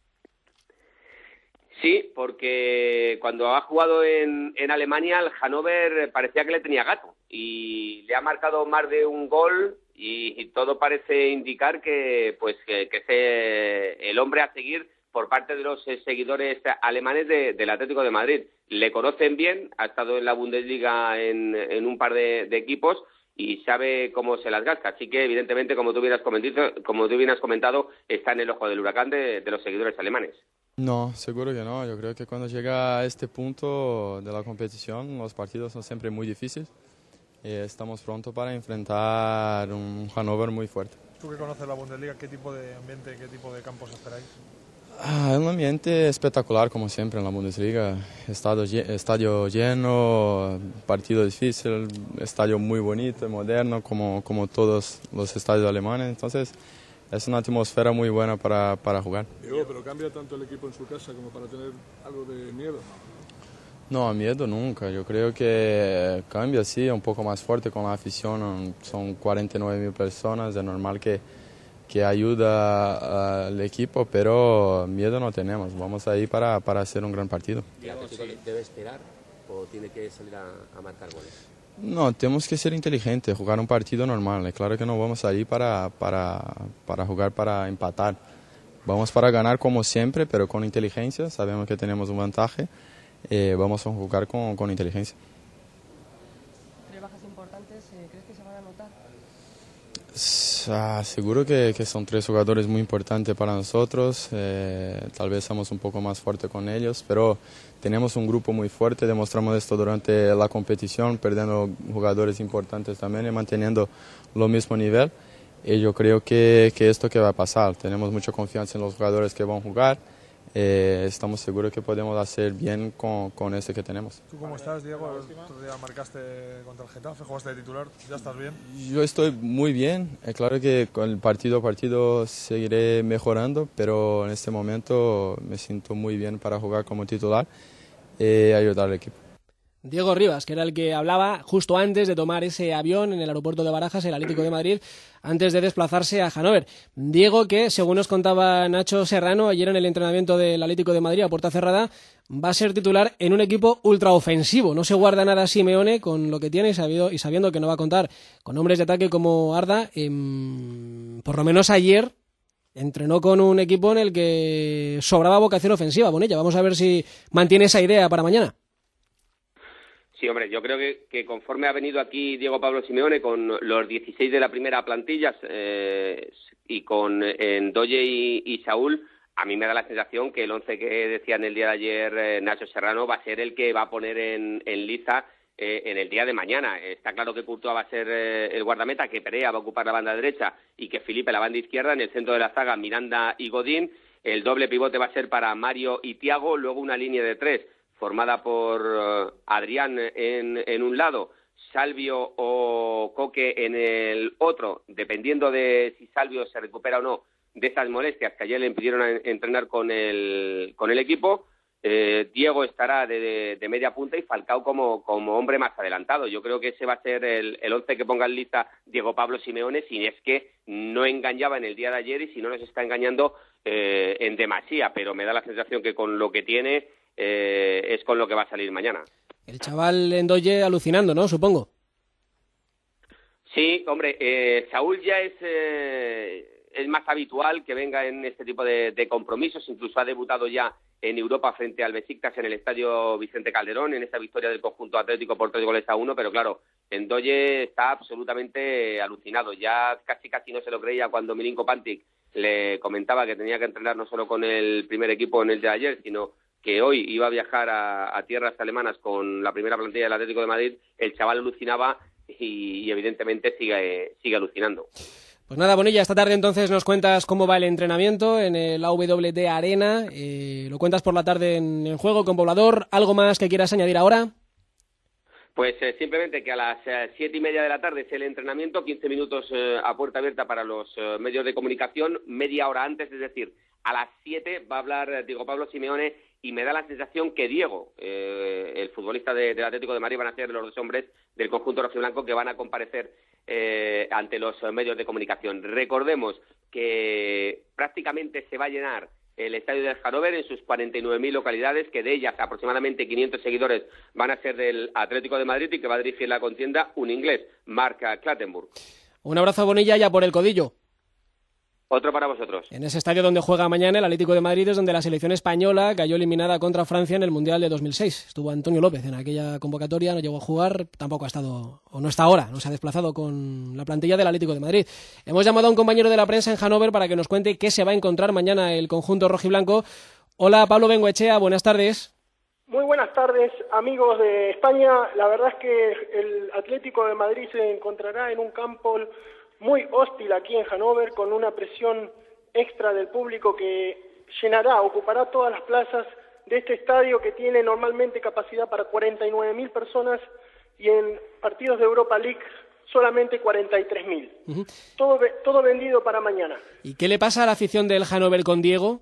Sí, porque cuando ha jugado en, en Alemania, el Hannover parecía que le tenía gato y le ha marcado más de un gol, y, y todo parece indicar que pues que, que es el hombre a seguir por parte de los seguidores alemanes de, del Atlético de Madrid. Le conocen bien, ha estado en la Bundesliga en, en un par de, de equipos y sabe cómo se las gasta. Así que, evidentemente, como tú hubieras comentado, como tú hubieras comentado, está en el ojo del huracán de, de los seguidores alemanes. No, seguro que no. Yo creo que cuando llega a este punto de la competición, los partidos son siempre muy difíciles. Y estamos pronto para enfrentar un Hannover muy fuerte. Tú que conoces la Bundesliga, ¿qué tipo de ambiente, qué tipo de campos esperáis? Ah, un ambiente espectacular, como siempre en la Bundesliga. Estadio, estadio lleno, partido difícil, estadio muy bonito, moderno, como, como todos los estadios alemanes. Entonces, es una atmósfera muy buena para, para jugar. Diego, pero ¿cambia tanto el equipo en su casa como para tener algo de miedo? No, miedo nunca. Yo creo que cambia, sí, un poco más fuerte con la afición. Son cuarenta y nueve mil personas, es normal que que ayuda al equipo, pero miedo no tenemos. Vamos ahí para, para hacer un gran partido. ¿El Atlético debe esperar o tiene que salir a, a marcar goles? No, tenemos que ser inteligentes, jugar un partido normal. Es claro que no vamos ahí para, para, para jugar para empatar. Vamos para ganar como siempre, pero con inteligencia. Sabemos que tenemos un vantaje. Eh, vamos a jugar con, con inteligencia. ¿Tres bajas importantes? ¿Crees que se van a notar? Ah, seguro que, que son tres jugadores muy importantes para nosotros, eh, tal vez somos un poco más fuertes con ellos, pero tenemos un grupo muy fuerte, demostramos esto durante la competición, perdiendo jugadores importantes también y manteniendo lo mismo nivel, y yo creo que, que esto que va a pasar, tenemos mucha confianza en los jugadores que van a jugar, eh, estamos seguros que podemos hacer bien con, con este que tenemos. ¿Tú cómo estás, Diego? El otro día marcaste contra el Getafe, jugaste de titular, ¿ya estás bien? Yo estoy muy bien, es claro que con el partido a partido seguiré mejorando, pero en este momento me siento muy bien para jugar como titular y ayudar al equipo. Diego Rivas, que era el que hablaba justo antes de tomar ese avión en el aeropuerto de Barajas, el Atlético de Madrid, antes de desplazarse a Hannover. Diego, que según nos contaba Nacho Serrano ayer en el entrenamiento del Atlético de Madrid a puerta cerrada, va a ser titular en un equipo ultraofensivo. No se guarda nada Simeone con lo que tiene y sabiendo, y sabiendo que no va a contar con hombres de ataque como Arda. Eh, por lo menos ayer entrenó con un equipo en el que sobraba vocación ofensiva. Bonilla, vamos a ver si mantiene esa idea para mañana. Sí, hombre, yo creo que, que conforme ha venido aquí Diego Pablo Simeone con los dieciséis de la primera plantilla eh, y con Ndoye y, y Saúl, a mí me da la sensación que el once que decía en el día de ayer eh, Nacho Serrano va a ser el que va a poner en, en liza eh, en el día de mañana. Está claro que Courtois va a ser eh, el guardameta, que Perea va a ocupar la banda derecha y que Felipe la banda izquierda. En el centro de la zaga, Miranda y Godín. El doble pivote va a ser para Mario y Thiago, luego una línea de tres formada por uh, Adrián en, en un lado, Salvio o Coque en el otro, dependiendo de si Salvio se recupera o no de esas molestias que ayer le impidieron a entrenar con el, con el equipo. Eh, Diego estará de, de, de media punta y Falcao como, como hombre más adelantado. Yo creo que ese va a ser el, el once que ponga en lista Diego Pablo Simeone, si es que no engañaba en el día de ayer y si no nos está engañando eh, en demasía, pero me da la sensación que con lo que tiene eh, es con lo que va a salir mañana. El chaval Ndoye alucinando, ¿no? Supongo. Sí, hombre, eh, Saúl ya es... Eh, es más habitual que venga en este tipo de, de compromisos, incluso ha debutado ya en Europa frente al Besiktas en el estadio Vicente Calderón, en esta victoria del conjunto atlético por tres goles a uno, pero claro, Ndoye está absolutamente alucinado, ya casi casi no se lo creía cuando Milinko Pantic le comentaba que tenía que entrenar no solo con el primer equipo en el de ayer, sino que hoy iba a viajar a, a tierras alemanas con la primera plantilla del Atlético de Madrid. El chaval alucinaba y, y evidentemente sigue, sigue alucinando. Pues nada, Bonilla, esta tarde entonces nos cuentas cómo va el entrenamiento en el A W D Arena, eh, lo cuentas por la tarde en el juego con Poblador. ¿Algo más que quieras añadir ahora? Pues eh, simplemente que a las eh, siete y media de la tarde es el entrenamiento, quince minutos eh, a puerta abierta para los eh, medios de comunicación, media hora antes, es decir, a las siete va a hablar eh, Diego Pablo Simeone y me da la sensación que Diego, eh, el futbolista de, del Atlético de Madrid, van a ser los dos hombres del conjunto rojiblanco que van a comparecer eh, ante los eh, medios de comunicación. Recordemos que prácticamente se va a llenar el estadio del Hannover en sus cuarenta y nueve mil localidades, que de ellas aproximadamente quinientos seguidores van a ser del Atlético de Madrid y que va a dirigir la contienda un inglés, Mark Clattenburg. Un abrazo, Bonilla, ya por el codillo. Otro para vosotros. En ese estadio donde juega mañana el Atlético de Madrid es donde la selección española cayó eliminada contra Francia en el Mundial de dos mil seis. Estuvo Antonio López en aquella convocatoria, no llegó a jugar, tampoco ha estado, o no está ahora, no se ha desplazado con la plantilla del Atlético de Madrid. Hemos llamado a un compañero de la prensa en Hannover para que nos cuente qué se va a encontrar mañana el conjunto rojiblanco. Hola, Pablo Bengoechea, buenas tardes. Muy buenas tardes, amigos de España. La verdad es que el Atlético de Madrid se encontrará en un campo muy hostil aquí en Hannover, con una presión extra del público que llenará, ocupará todas las plazas de este estadio que tiene normalmente capacidad para cuarenta y nueve mil personas y en partidos de Europa League solamente cuarenta y tres mil. Uh-huh. Todo, todo vendido para mañana. ¿Y qué le pasa a la afición del Hannover con Diego?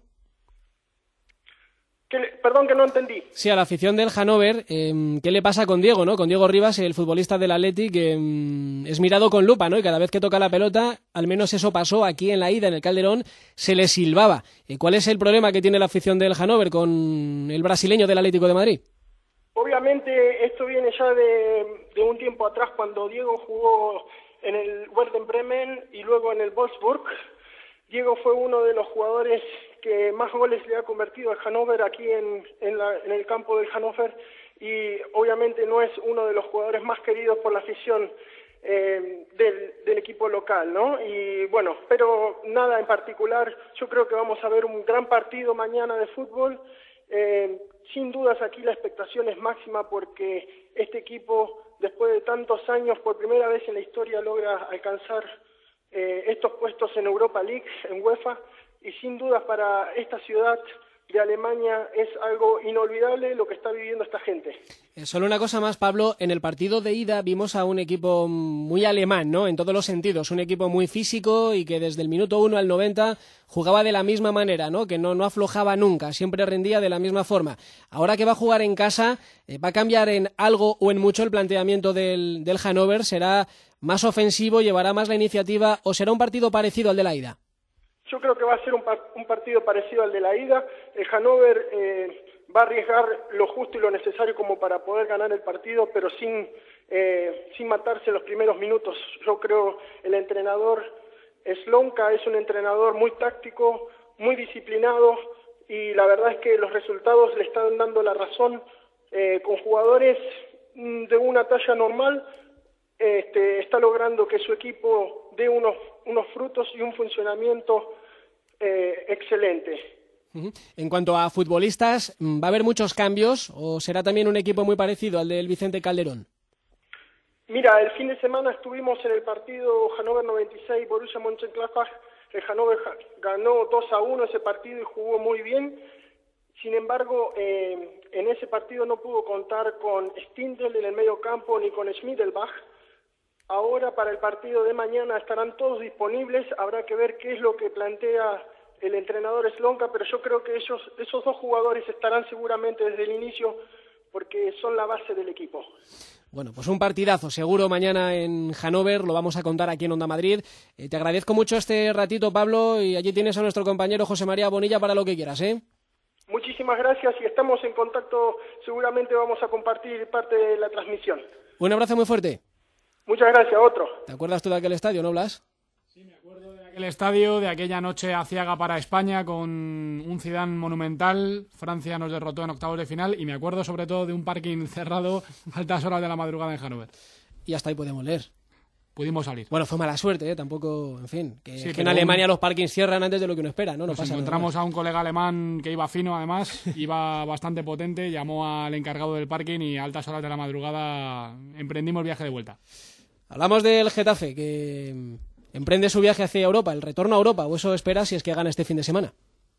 ¿Qué le, perdón, que no entendí. Sí, a la afición del Hannover, eh, ¿qué le pasa con Diego, no? Con Diego Rivas, el futbolista del Atleti, que eh, es mirado con lupa, ¿no? Y cada vez que toca la pelota, al menos eso pasó aquí en la ida, en el Calderón, se le silbaba. Eh, ¿Cuál es el problema que tiene la afición del Hannover con el brasileño del Atlético de Madrid? Obviamente esto viene ya de, de un tiempo atrás, cuando Diego jugó en el Werder Bremen y luego en el Wolfsburg. Diego fue uno de los jugadores que más goles le ha convertido al Hannover aquí en, en, la, en el campo del Hannover, y obviamente no es uno de los jugadores más queridos por la afición. eh, del, del equipo local, ¿no? Y bueno, pero nada en particular, yo creo que vamos a ver un gran partido mañana de fútbol. Eh, sin dudas aquí la expectación es máxima porque este equipo, después de tantos años, por primera vez en la historia logra alcanzar eh, estos puestos en Europa League, en UEFA, y sin dudas para esta ciudad de Alemania es algo inolvidable lo que está viviendo esta gente. Solo una cosa más, Pablo, en el partido de ida vimos a un equipo muy alemán, ¿no? En todos los sentidos, un equipo muy físico y que desde el minuto uno al noventa jugaba de la misma manera, ¿no? Que no, no aflojaba nunca, siempre rendía de la misma forma. Ahora que va a jugar en casa, eh, ¿va a cambiar en algo o en mucho el planteamiento del, del Hannover? ¿Será más ofensivo, llevará más la iniciativa o será un partido parecido al de la ida? Yo creo que va a ser un, par un partido parecido al de la ida. El Hannover eh, va a arriesgar lo justo y lo necesario como para poder ganar el partido, pero sin, eh, sin matarse en los primeros minutos. Yo creo el entrenador Slonka es un entrenador muy táctico, muy disciplinado, y la verdad es que los resultados le están dando la razón eh, con jugadores de una talla normal. Este, está logrando que su equipo dé unos, unos frutos y un funcionamiento eh, excelente. En cuanto a futbolistas, ¿va a haber muchos cambios o será también un equipo muy parecido al del Vicente Calderón? Mira, el fin de semana estuvimos en el partido Hannover noventa y seis, Borussia Mönchengladbach. El Hannover ganó dos a uno ese partido y jugó muy bien. Sin embargo, eh, en ese partido no pudo contar con Stindl en el medio campo ni con Schmiedelbach. Ahora para el partido de mañana estarán todos disponibles, habrá que ver qué es lo que plantea el entrenador Slonka, pero yo creo que ellos, esos dos jugadores estarán seguramente desde el inicio porque son la base del equipo. Bueno, pues un partidazo seguro mañana en Hannover, lo vamos a contar aquí en Onda Madrid. Eh, te agradezco mucho este ratito, Pablo, y allí tienes a nuestro compañero José María Bonilla para lo que quieras, ¿eh? Muchísimas gracias y estamos en contacto, seguramente vamos a compartir parte de la transmisión. Un abrazo muy fuerte. Muchas gracias, otro. ¿Te acuerdas tú de aquel estadio, no, Blas? Sí, me acuerdo de aquel estadio, de aquella noche aciaga para España con un Zidane monumental. Francia nos derrotó en octavos de final y me acuerdo sobre todo de un parking cerrado a altas horas de la madrugada en Hannover. Y hasta ahí podemos leer. Pudimos salir. Bueno, fue mala suerte, ¿eh? Tampoco, en fin, que, sí, que en Alemania un... los parkings cierran antes de lo que uno espera, ¿no? No Nos pasa encontramos nada. a un colega alemán que iba fino, además, iba bastante potente, llamó al encargado del parking y a altas horas de la madrugada emprendimos viaje de vuelta. Hablamos del Getafe, que emprende su viaje hacia Europa, el retorno a Europa, o eso espera si es que gana este fin de semana.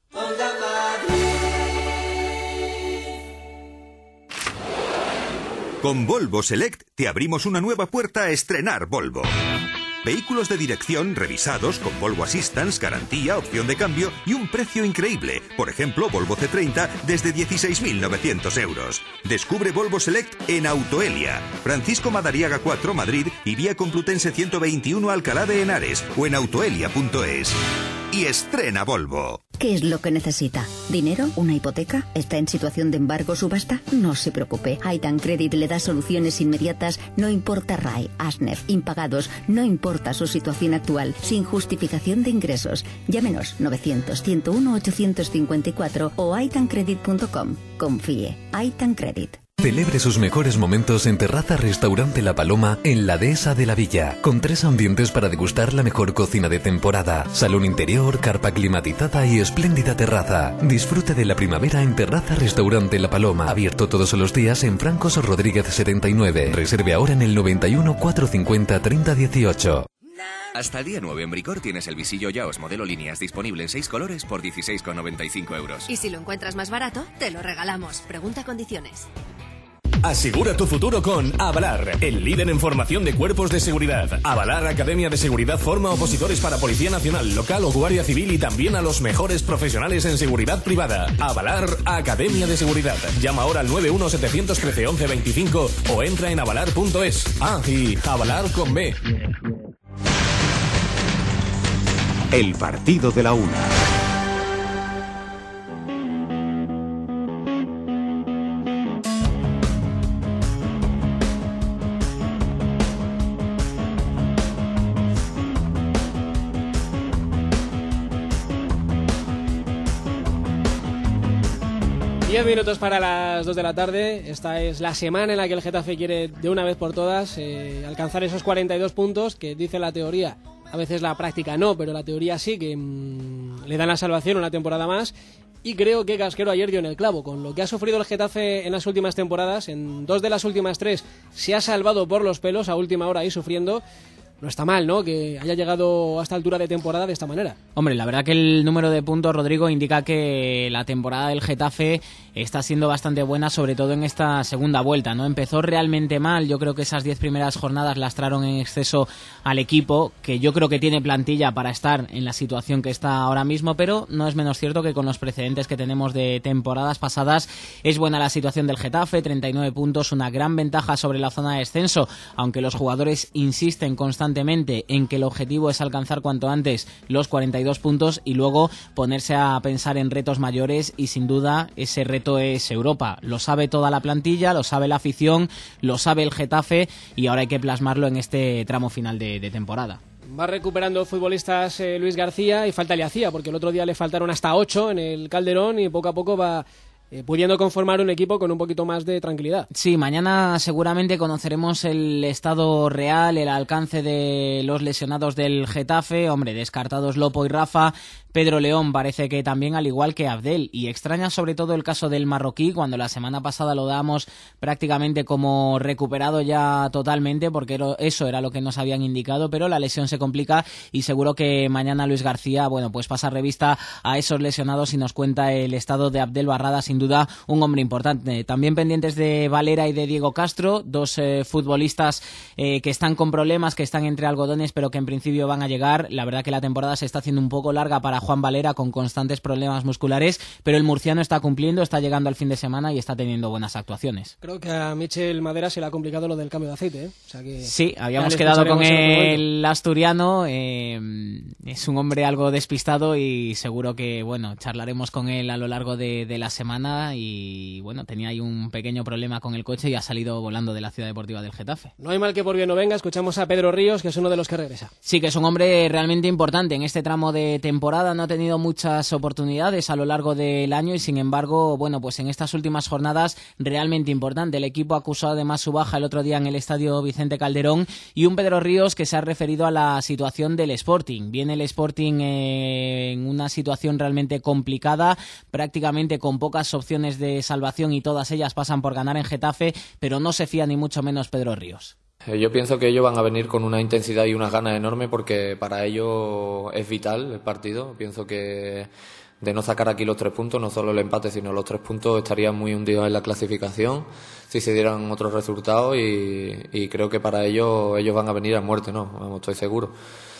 Con Volvo Select te abrimos una nueva puerta a estrenar Volvo. Vehículos de dirección revisados con Volvo Assistance, garantía, opción de cambio y un precio increíble. Por ejemplo, Volvo C treinta desde dieciséis mil novecientos euros. Descubre Volvo Select en Autoelia, Francisco Madariaga cuatro, Madrid y vía Complutense ciento veintiuno, Alcalá de Henares o en autoelia punto es. Y estrena Volvo. ¿Qué es lo que necesita? ¿Dinero? ¿Una hipoteca? ¿Está en situación de embargo o subasta? No se preocupe. Aitan Credit le da soluciones inmediatas, no importa R A I, ASNEF, impagados, no importa su situación actual, sin justificación de ingresos. Llámenos novecientos, ciento uno, ochocientos cincuenta y cuatro o aitan credit punto com. Confíe. Aitan Credit. Celebre sus mejores momentos en Terraza Restaurante La Paloma en la Dehesa de la Villa, con tres ambientes para degustar la mejor cocina de temporada, salón interior, carpa climatizada y espléndida terraza. Disfrute de la primavera en Terraza Restaurante La Paloma, abierto todos los días en Francos Rodríguez setenta y nueve. Reserve ahora en el noventa y uno, cuatrocientos cincuenta, treinta dieciocho. Hasta el día nueve en Bricor tienes el visillo Yaos modelo líneas disponible en seis colores por dieciséis con noventa y cinco euros. Y si lo encuentras más barato, te lo regalamos. Pregunta condiciones. Asegura tu futuro con Avalar, el líder en formación de cuerpos de seguridad. Avalar Academia de Seguridad forma opositores para Policía Nacional, Local o Guardia Civil y también a los mejores profesionales en seguridad privada. Avalar Academia de Seguridad. Llama ahora al nueve uno siete uno tres, once veinticinco o entra en avalar punto es. Ah, y Avalar con B. El partido de la una. Diez minutos para las dos de la tarde. Esta es la semana en la que el Getafe quiere de una vez por todas eh, alcanzar esos cuarenta y dos puntos que dice la teoría. A veces la práctica no, pero la teoría sí, que mmm, le dan la salvación una temporada más. Y creo que Casquero ayer dio en el clavo. Con lo que ha sufrido el Getafe en las últimas temporadas, en dos de las últimas tres se ha salvado por los pelos a última hora ahí sufriendo. No está mal, ¿no?, que haya llegado a esta altura de temporada de esta manera. Hombre, la verdad que el número de puntos, Rodrigo, indica que la temporada del Getafe está siendo bastante buena, sobre todo en esta segunda vuelta, ¿no? Empezó realmente mal, yo creo que esas diez primeras jornadas lastraron en exceso al equipo, que yo creo que tiene plantilla para estar en la situación que está ahora mismo, pero no es menos cierto que con los precedentes que tenemos de temporadas pasadas es buena la situación del Getafe, treinta y nueve puntos, una gran ventaja sobre la zona de descenso, aunque los jugadores insisten constantemente en que el objetivo es alcanzar cuanto antes los cuarenta y dos puntos y luego ponerse a pensar en retos mayores, y sin duda ese reto es Europa. Lo sabe toda la plantilla, lo sabe la afición, lo sabe el Getafe, y ahora hay que plasmarlo en este tramo final de, de temporada. Va recuperando futbolistas eh, Luis García, y falta le hacía, porque el otro día le faltaron hasta ocho en el Calderón, y poco a poco va Eh, pudiendo conformar un equipo con un poquito más de tranquilidad. Sí, mañana seguramente conoceremos el estado real, el alcance de los lesionados del Getafe. Hombre, descartados Lopo y Rafa. Pedro León parece que también, al igual que Abdel, y extraña sobre todo el caso del marroquí, cuando la semana pasada lo dábamos prácticamente como recuperado ya totalmente, porque eso era lo que nos habían indicado, pero la lesión se complica y seguro que mañana Luis García, bueno, pues pasa revista a esos lesionados y nos cuenta el estado de Abdel Barrada, sin duda un hombre importante. También pendientes de Valera y de Diego Castro, dos eh, futbolistas eh, que están con problemas, que están entre algodones, pero que en principio van a llegar. La verdad que la temporada se está haciendo un poco larga para Juan Valera, con constantes problemas musculares, pero el murciano está cumpliendo, está llegando al fin de semana y está teniendo buenas actuaciones. Creo que a Michel Madera se le ha complicado lo del cambio de aceite, ¿eh? O sea que sí, habíamos quedado con el asturiano, eh, es un hombre algo despistado y seguro que, bueno, charlaremos con él a lo largo de, de la semana, y bueno, tenía ahí un pequeño problema con el coche y ha salido volando de la Ciudad Deportiva del Getafe. No hay mal que por bien no venga. Escuchamos a Pedro Ríos, que es uno de los que regresa. Sí, que es un hombre realmente importante en este tramo de temporada. No ha tenido muchas oportunidades a lo largo del año y, sin embargo, bueno, pues en estas últimas jornadas realmente importante. El equipo acusó además su baja el otro día en el estadio Vicente Calderón, y un Pedro Ríos que se ha referido a la situación del Sporting. Viene el Sporting eh, en una situación realmente complicada, prácticamente con pocas opciones de salvación, y todas ellas pasan por ganar en Getafe, pero no se fía ni mucho menos Pedro Ríos. Yo pienso que ellos van a venir con una intensidad y unas ganas enormes, porque para ellos es vital el partido. Pienso que de no sacar aquí los tres puntos, no solo el empate, sino los tres puntos, estarían muy hundidos en la clasificación si se dieran otros resultados, y, y creo que para ellos ellos van a venir a muerte, ¿no? Vamos, estoy seguro.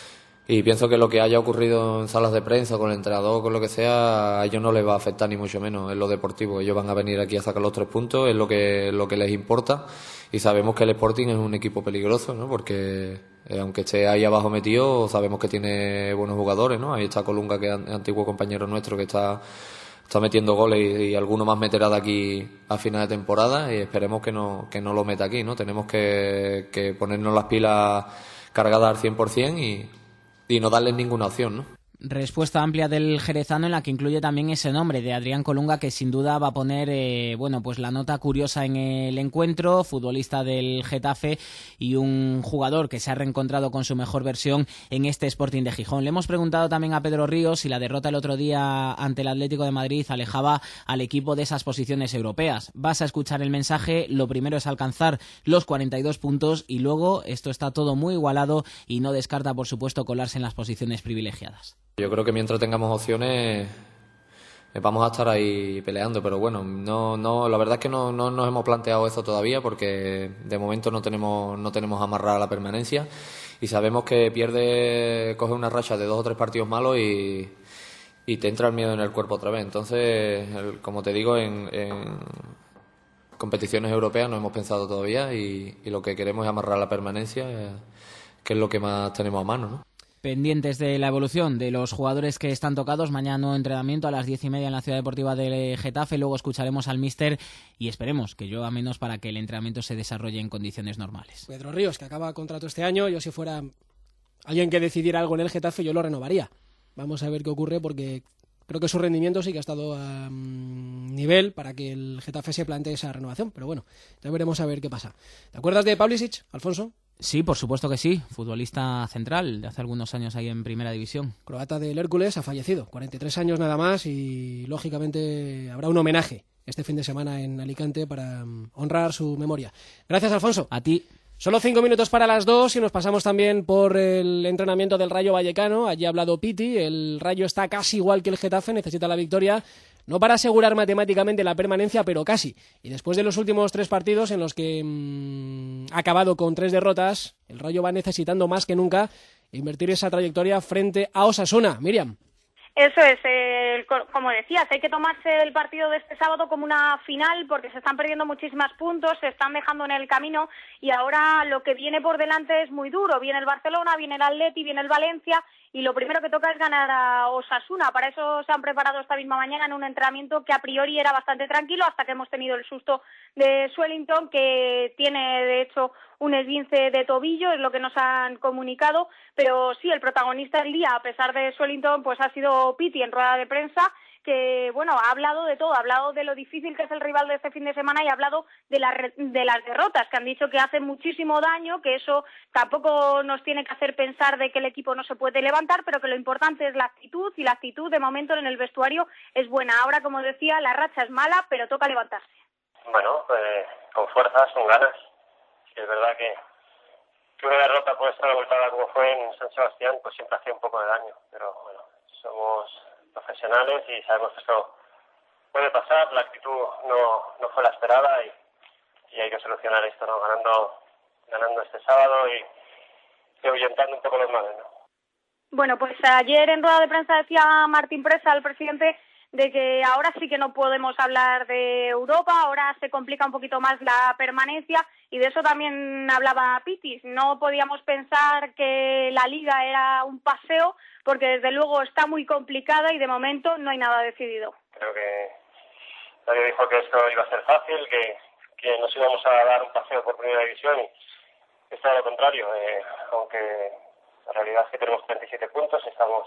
Y pienso que lo que haya ocurrido en salas de prensa, con el entrenador, con lo que sea, a ellos no les va a afectar ni mucho menos en lo deportivo. Ellos van a venir aquí a sacar los tres puntos, es lo que, lo que les importa, y sabemos que el Sporting es un equipo peligroso, ¿no? Porque eh, aunque esté ahí abajo metido, sabemos que tiene buenos jugadores, ¿no? Ahí está Colunga, que es antiguo compañero nuestro, que está, está metiendo goles, y, y alguno más meterá de aquí a final de temporada, y esperemos que no, que no lo meta aquí, ¿no? Tenemos que, que ponernos las pilas cargadas al cien por ciento y y no darles ninguna opción, ¿no? Respuesta amplia del jerezano, en la que incluye también ese nombre de Adrián Colunga, que sin duda va a poner eh, bueno, pues la nota curiosa en el encuentro. Futbolista del Getafe y un jugador que se ha reencontrado con su mejor versión en este Sporting de Gijón. Le hemos preguntado también a Pedro Ríos si la derrota el otro día ante el Atlético de Madrid alejaba al equipo de esas posiciones europeas. Vas a escuchar el mensaje. Lo primero es alcanzar los cuarenta y dos puntos, y luego esto está todo muy igualado, y no descarta, por supuesto, colarse en las posiciones privilegiadas. Yo creo que mientras tengamos opciones vamos a estar ahí peleando, pero bueno, no, no, la verdad es que no, no nos hemos planteado eso todavía, porque de momento no tenemos, no tenemos amarrada la permanencia, y sabemos que pierde, coge una racha de dos o tres partidos malos y, y te entra el miedo en el cuerpo otra vez. Entonces, el, como te digo, en, en competiciones europeas no hemos pensado todavía, y, y lo que queremos es amarrar la permanencia, eh, que es lo que más tenemos a mano, ¿no? Pendientes de la evolución de los jugadores que están tocados. Mañana nuevo entrenamiento a las diez y media en la Ciudad Deportiva de Getafe. Luego escucharemos al míster y esperemos que llueva menos para que el entrenamiento se desarrolle en condiciones normales. Pedro Ríos, que acaba contrato este año. Yo, si fuera alguien que decidiera algo en el Getafe, yo lo renovaría. Vamos a ver qué ocurre, porque creo que su rendimiento sí que ha estado a um, nivel para que el Getafe se plantee esa renovación, pero bueno, ya veremos a ver qué pasa. ¿Te acuerdas de Pavlicic, Alfonso? Sí, por supuesto que sí, futbolista central de hace algunos años ahí en Primera División. Croata del Hércules, ha fallecido, cuarenta y tres años nada más, y lógicamente habrá un homenaje este fin de semana en Alicante para um, honrar su memoria. Gracias, Alfonso. A ti. Solo cinco minutos para las dos y nos pasamos también por el entrenamiento del Rayo Vallecano. Allí ha hablado Piti, el Rayo está casi igual que el Getafe, necesita la victoria, no para asegurar matemáticamente la permanencia, pero casi. Y después de los últimos tres partidos en los que mmm, ha acabado con tres derrotas, el Rayo va necesitando más que nunca invertir esa trayectoria frente a Osasuna. Miriam. Eso es, eh, como decías, hay que tomarse el partido de este sábado como una final porque se están perdiendo muchísimos puntos, se están dejando en el camino y ahora lo que viene por delante es muy duro. Viene el Barcelona, viene el Atleti, viene el Valencia y lo primero que toca es ganar a Osasuna. Para eso se han preparado esta misma mañana en un entrenamiento que a priori era bastante tranquilo hasta que hemos tenido el susto de Swellington, que tiene de hecho un esguince de tobillo, es lo que nos han comunicado, pero sí, el protagonista del día, a pesar de Swellington, pues ha sido Piti en rueda de prensa, que, bueno, ha hablado de todo, ha hablado de lo difícil que es el rival de este fin de semana y ha hablado de, la, de las derrotas, que han dicho que hacen muchísimo daño, que eso tampoco nos tiene que hacer pensar de que el equipo no se puede levantar, pero que lo importante es la actitud, y la actitud de momento en el vestuario es buena. Ahora, como decía, la racha es mala, pero toca levantarse. Bueno, eh, con fuerzas, con ganas. Es verdad que, que una derrota puede estar abultada como fue en San Sebastián, pues siempre hace un poco de daño, pero bueno, somos profesionales y sabemos que esto puede pasar, la actitud no, no fue la esperada y, y hay que solucionar esto, ¿no? Ganando, ganando este sábado y, y ahuyentando un poco los males, ¿no? Bueno, pues ayer en rueda de prensa decía Martín Presa, el presidente, de que ahora sí que no podemos hablar de Europa, ahora se complica un poquito más la permanencia y de eso también hablaba Pitis. No podíamos pensar que la Liga era un paseo porque desde luego está muy complicada y de momento no hay nada decidido. Creo que nadie dijo que esto iba a ser fácil, que, que nos íbamos a dar un paseo por Primera División y es todo lo contrario, eh, aunque la realidad es que tenemos treinta y siete puntos, estamos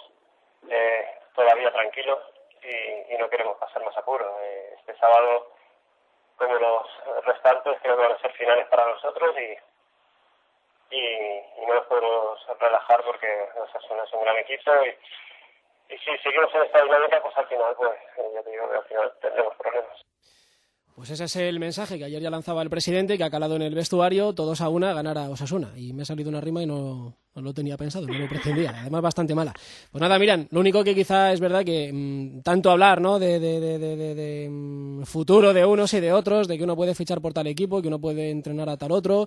eh, todavía tranquilos. Y, y no queremos pasar más apuro. Eh, este sábado, como los restantes, creo que van a ser finales para nosotros y, y, y no nos podemos relajar porque Osasuna es un gran equipo y, y si seguimos en esta dinámica, pues al final, pues ya te digo que al final tendremos problemas. Pues ese es el mensaje que ayer ya lanzaba el presidente, que ha calado en el vestuario, todos a una, ganar a Osasuna. Y me ha salido una rima y no, no lo tenía pensado, no lo pretendía. Además, bastante mala. Pues nada, miran, lo único que quizá es verdad que mmm, tanto hablar, ¿no?, de, de, de, de, de, de mmm, futuro de unos y de otros, de que uno puede fichar por tal equipo, que uno puede entrenar a tal otro,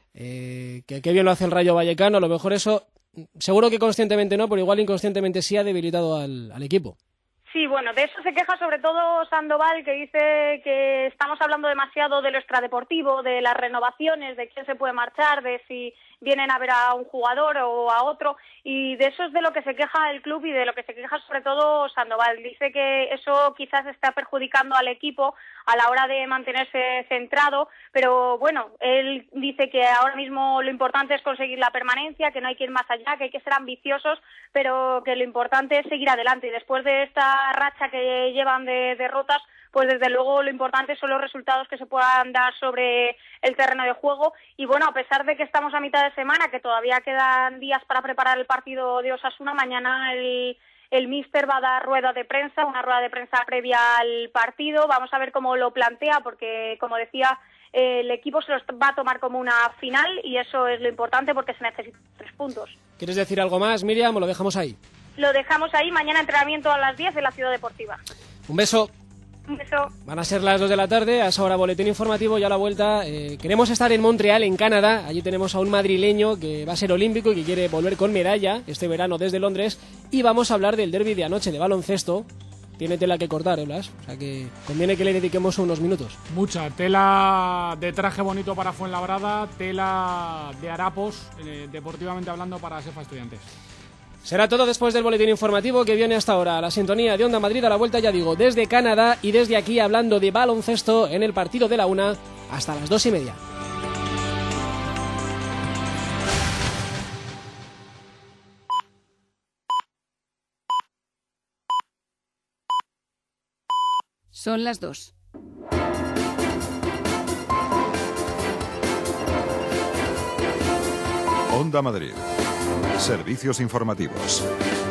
eh, que qué bien lo hace el Rayo Vallecano. A lo mejor eso, seguro que conscientemente no, pero igual inconscientemente sí ha debilitado al, al equipo. Sí, bueno, de eso se queja sobre todo Sandoval, que dice que estamos hablando demasiado de lo extradeportivo, de las renovaciones, de quién se puede marchar, de si vienen a ver a un jugador o a otro, y de eso es de lo que se queja el club y de lo que se queja sobre todo Sandoval. Dice que eso quizás está perjudicando al equipo a la hora de mantenerse centrado, pero bueno, él dice que ahora mismo lo importante es conseguir la permanencia, que no hay que ir más allá, que hay que ser ambiciosos, pero que lo importante es seguir adelante. Y después de esta racha que llevan de derrotas, pues desde luego lo importante son los resultados que se puedan dar sobre el terreno de juego. Y bueno, a pesar de que estamos a mitad de semana, que todavía quedan días para preparar el partido de Osasuna, mañana el, el míster va a dar rueda de prensa, una rueda de prensa previa al partido. Vamos a ver cómo lo plantea, porque como decía, el equipo se los va a tomar como una final y eso es lo importante porque se necesitan tres puntos. ¿Quieres decir algo más, Miriam, o lo dejamos ahí? Lo dejamos ahí, mañana entrenamiento a las diez en la Ciudad Deportiva. Un beso. Un beso. Van a ser las dos de la tarde, a esa hora boletín informativo y a la vuelta. Eh, queremos estar en Montreal, en Canadá. Allí tenemos a un madrileño que va a ser olímpico y que quiere volver con medalla este verano desde Londres. Y vamos a hablar del derbi de anoche de baloncesto. Tiene tela que cortar, ¿eh, Blas? O sea que conviene que le dediquemos unos minutos. Mucha tela de traje bonito para Fuenlabrada, tela de harapos, eh, deportivamente hablando, para Sefa Estudiantes. Será todo después del boletín informativo que viene hasta ahora. La sintonía de Onda Madrid a la vuelta, ya digo, desde Canadá y desde aquí hablando de baloncesto en el partido de la una hasta las dos y media. Son las dos. Onda Madrid. Servicios informativos.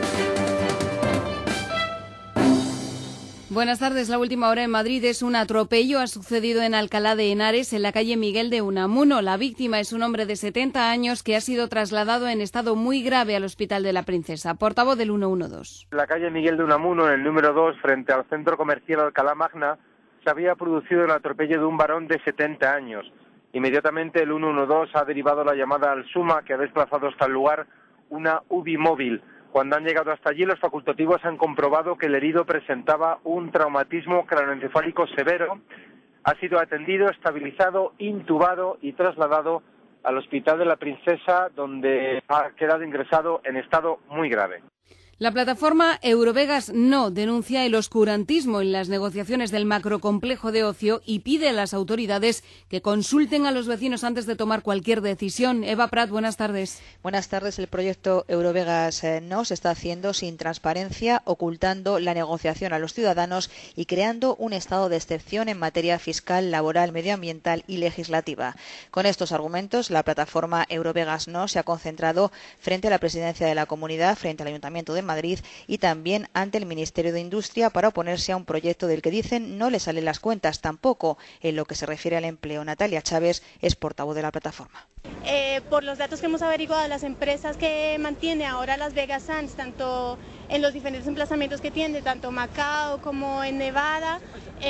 Buenas tardes. La última hora en Madrid es un atropello. Ha sucedido en Alcalá de Henares, en la calle Miguel de Unamuno. La víctima es un hombre de setenta años que ha sido trasladado en estado muy grave al Hospital de la Princesa. Portavoz del ciento doce. En la calle Miguel de Unamuno, en el número dos, frente al centro comercial Alcalá Magna, se había producido el atropello de un varón de setenta años. Inmediatamente el ciento doce ha derivado la llamada al SUMA, que ha desplazado hasta el lugar una U B I móvil. Cuando han llegado hasta allí, los facultativos han comprobado que el herido presentaba un traumatismo craneoencefálico severo. Ha sido atendido, estabilizado, intubado y trasladado al Hospital de la Princesa, donde ha quedado ingresado en estado muy grave. La plataforma Eurovegas No denuncia el oscurantismo en las negociaciones del macrocomplejo de ocio y pide a las autoridades que consulten a los vecinos antes de tomar cualquier decisión. Eva Prat, buenas tardes. Buenas tardes. El proyecto Eurovegas No se está haciendo sin transparencia, ocultando la negociación a los ciudadanos y creando un estado de excepción en materia fiscal, laboral, medioambiental y legislativa. Con estos argumentos, la plataforma Eurovegas No se ha concentrado frente a la presidencia de la comunidad, frente al Ayuntamiento de Madrid y también ante el Ministerio de Industria para oponerse a un proyecto del que dicen no le salen las cuentas tampoco en lo que se refiere al empleo. Natalia Chávez es portavoz de la plataforma. Eh, por los datos que hemos averiguado, las empresas que mantiene ahora Las Vegas Sands, tanto en los diferentes emplazamientos que tiene, tanto Macao como en Nevada,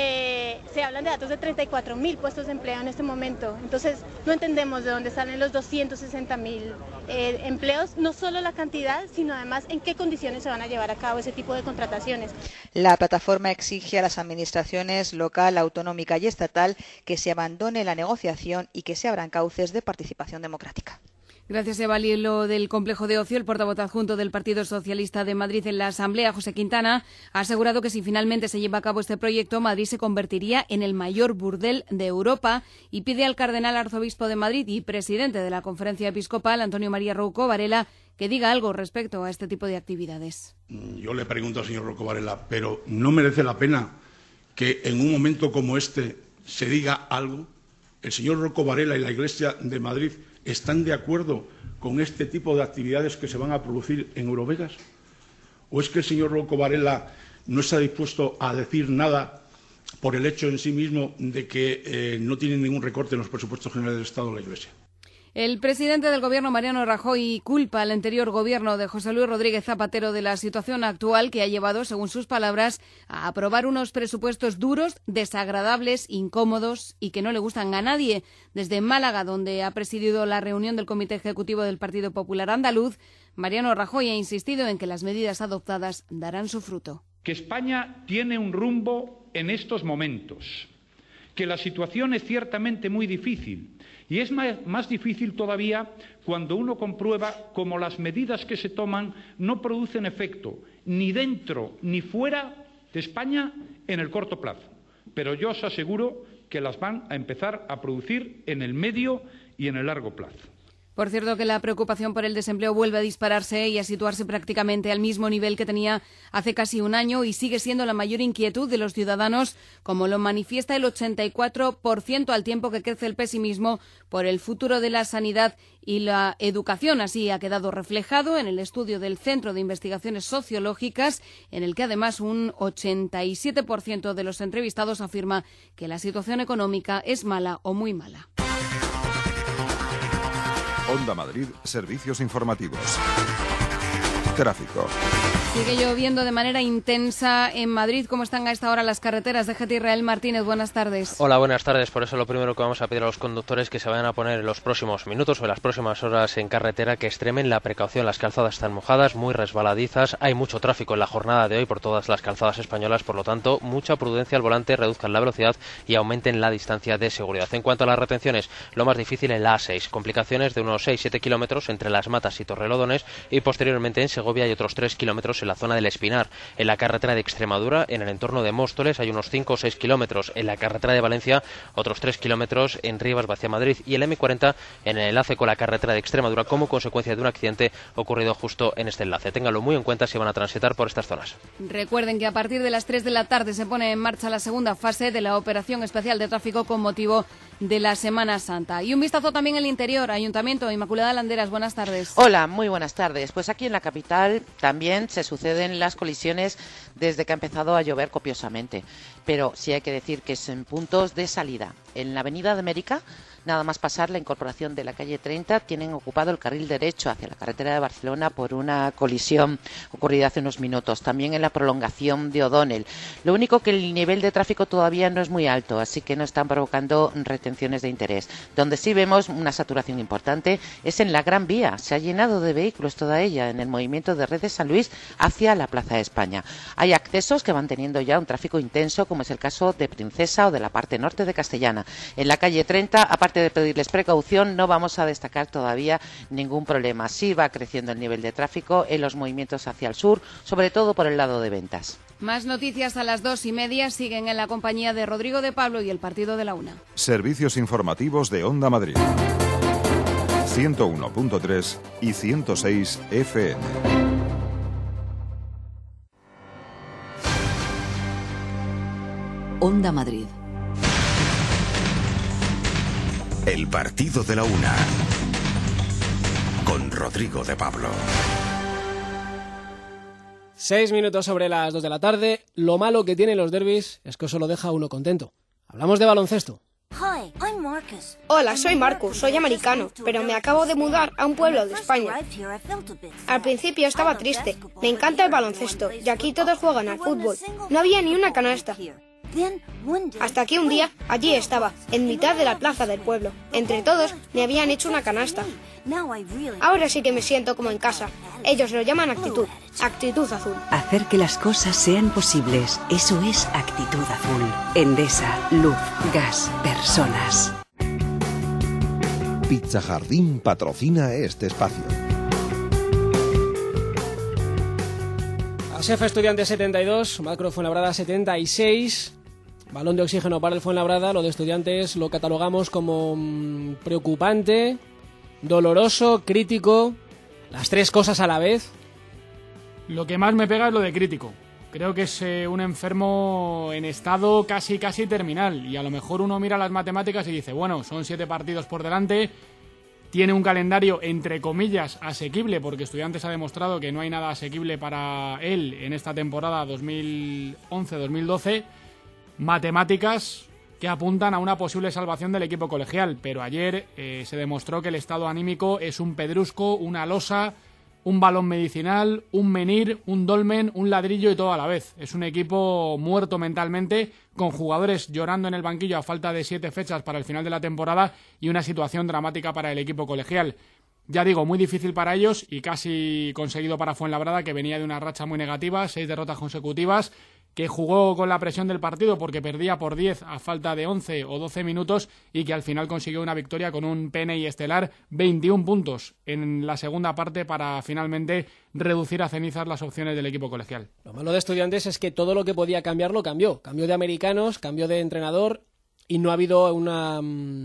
eh, se hablan de datos de treinta y cuatro mil puestos de empleo en este momento. Entonces, no entendemos de dónde salen los doscientos sesenta mil eh, empleos, no solo la cantidad, sino además en qué condiciones se van a llevar a cabo ese tipo de contrataciones. La plataforma exige a las administraciones local, autonómica y estatal que se abandone la negociación y que se abran cauces de participación democrática. Gracias, Eva. Y lo del complejo de ocio, el portavoz adjunto del Partido Socialista de Madrid en la Asamblea, José Quintana, ha asegurado que si finalmente se lleva a cabo este proyecto, Madrid se convertiría en el mayor burdel de Europa y pide al cardenal arzobispo de Madrid y presidente de la Conferencia Episcopal, Antonio María Rouco Varela, que diga algo respecto a este tipo de actividades. Yo le pregunto al señor Rouco Varela, ¿pero no merece la pena que en un momento como este se diga algo? ¿El señor Rouco Varela y la Iglesia de Madrid están de acuerdo con este tipo de actividades que se van a producir en Eurovegas? ¿O es que el señor Rouco Varela no está dispuesto a decir nada por el hecho en sí mismo de que eh, no tiene ningún recorte en los presupuestos generales del Estado de la Iglesia? El presidente del Gobierno, Mariano Rajoy, culpa al anterior Gobierno de José Luis Rodríguez Zapatero de la situación actual que ha llevado, según sus palabras, a aprobar unos presupuestos duros, desagradables, incómodos y que no le gustan a nadie. Desde Málaga, donde ha presidido la reunión del Comité Ejecutivo del Partido Popular Andaluz, Mariano Rajoy ha insistido en que las medidas adoptadas darán su fruto. Que España tiene un rumbo en estos momentos, que la situación es ciertamente muy difícil. Y es más, más difícil todavía cuando uno comprueba cómo las medidas que se toman no producen efecto ni dentro ni fuera de España en el corto plazo. Pero yo os aseguro que las van a empezar a producir en el medio y en el largo plazo. Por cierto, que la preocupación por el desempleo vuelve a dispararse y a situarse prácticamente al mismo nivel que tenía hace casi un año y sigue siendo la mayor inquietud de los ciudadanos, como lo manifiesta el ochenta y cuatro por ciento, al tiempo que crece el pesimismo por el futuro de la sanidad y la educación. Así ha quedado reflejado en el estudio del Centro de Investigaciones Sociológicas, en el que además un ochenta y siete por ciento de los entrevistados afirma que la situación económica es mala o muy mala. Onda Madrid, servicios informativos. Tráfico. Sigue lloviendo de manera intensa en Madrid. ¿Cómo están a esta hora las carreteras? Déjate, Israel Martínez, buenas tardes. Hola, buenas tardes. Por eso lo primero que vamos a pedir a los conductores es que se vayan a poner en los próximos minutos o en las próximas horas en carretera, que extremen la precaución. Las calzadas están mojadas, muy resbaladizas. Hay mucho tráfico en la jornada de hoy por todas las calzadas españolas. Por lo tanto, mucha prudencia al volante, reduzcan la velocidad y aumenten la distancia de seguridad. En cuanto a las retenciones, lo más difícil en la A seis. Complicaciones de unos seis siete kilómetros entre Las Matas y Torrelodones, y posteriormente en Segovia hay otros tres kilómetros kilómetros en la zona del Espinar. En la carretera de Extremadura, en el entorno de Móstoles, hay unos cinco o seis kilómetros. En la carretera de Valencia, otros tres kilómetros en Rivas hacia Madrid. Y el eme cuarenta en el enlace con la carretera de Extremadura como consecuencia de un accidente ocurrido justo en este enlace. Ténganlo muy en cuenta si van a transitar por estas zonas. Recuerden que a partir de las tres de la tarde se pone en marcha la segunda fase de la operación especial de tráfico con motivo de la Semana Santa. Y un vistazo también al interior. Ayuntamiento, Inmaculada Landeras, buenas tardes. Hola, muy buenas tardes. Pues aquí en la capital también se suceden las colisiones desde que ha empezado a llover copiosamente. Pero sí hay que decir que es en puntos de salida. En la Avenida de América, nada más pasar la incorporación de la calle treinta, tienen ocupado el carril derecho hacia la carretera de Barcelona por una colisión ocurrida hace unos minutos. También en la prolongación de O'Donnell. Lo único que el nivel de tráfico todavía no es muy alto, así que no están provocando retenciones de interés. Donde sí vemos una saturación importante es en la Gran Vía. Se ha llenado de vehículos toda ella en el movimiento de Red de San Luis hacia la Plaza de España. Hay accesos que van teniendo ya un tráfico intenso, como es el caso de Princesa o de la parte norte de Castellana. En la calle treinta, aparte de pedirles precaución, no vamos a destacar todavía ningún problema. Sí va creciendo el nivel de tráfico en los movimientos hacia el sur, sobre todo por el lado de ventas. Más noticias a las dos y media. Siguen en la compañía de Rodrigo de Pablo y el partido de la una. Servicios informativos de Onda Madrid. ciento uno punto tres y ciento seis F M. Onda Madrid. El partido de la una. Con Rodrigo de Pablo. Seis minutos sobre las dos de la tarde. Lo malo que tienen los derbis es que eso lo deja a uno contento. Hablamos de baloncesto. Hola, soy Marcus, soy americano, pero me acabo de mudar a un pueblo de España. Al principio estaba triste. Me encanta el baloncesto y aquí todos juegan al fútbol. No había ni una canasta. Hasta que un día, allí estaba, en mitad de la plaza del pueblo. Entre todos me habían hecho una canasta. Ahora sí que me siento como en casa. Ellos lo llaman actitud, actitud azul. Hacer que las cosas sean posibles, eso es actitud azul. Endesa, luz, gas, personas. Pizza Jardín patrocina este espacio. Asefa Estudiantes setenta y dos, Macro Fuenlabrada setenta y seis. Balón de oxígeno para el Fuenlabrada. Lo de Estudiantes lo catalogamos como mmm, preocupante, doloroso, crítico, las tres cosas a la vez. Lo que más me pega es lo de crítico. Creo que es eh, un enfermo en estado casi casi terminal, y a lo mejor uno mira las matemáticas y dice, bueno, son siete partidos por delante, tiene un calendario entre comillas asequible, porque Estudiantes ha demostrado que no hay nada asequible para él en esta temporada dos mil once dos mil doce. Matemáticas que apuntan a una posible salvación del equipo colegial, pero ayer eh, se demostró que el estado anímico es un pedrusco, una losa, un balón medicinal, un menir, un dolmen, un ladrillo y todo a la vez. Es un equipo muerto mentalmente, con jugadores llorando en el banquillo a falta de siete fechas para el final de la temporada y una situación dramática para el equipo colegial. Ya digo, muy difícil para ellos y casi conseguido para Fuenlabrada, que venía de una racha muy negativa, seis derrotas consecutivas, que jugó con la presión del partido porque perdía por diez a falta de once o doce minutos y que al final consiguió una victoria con un P N I estelar, veintiún puntos en la segunda parte para finalmente reducir a cenizas las opciones del equipo colegial. Lo malo de Estudiantes es que todo lo que podía cambiar lo cambió. Cambió de americanos, cambió de entrenador y no ha habido una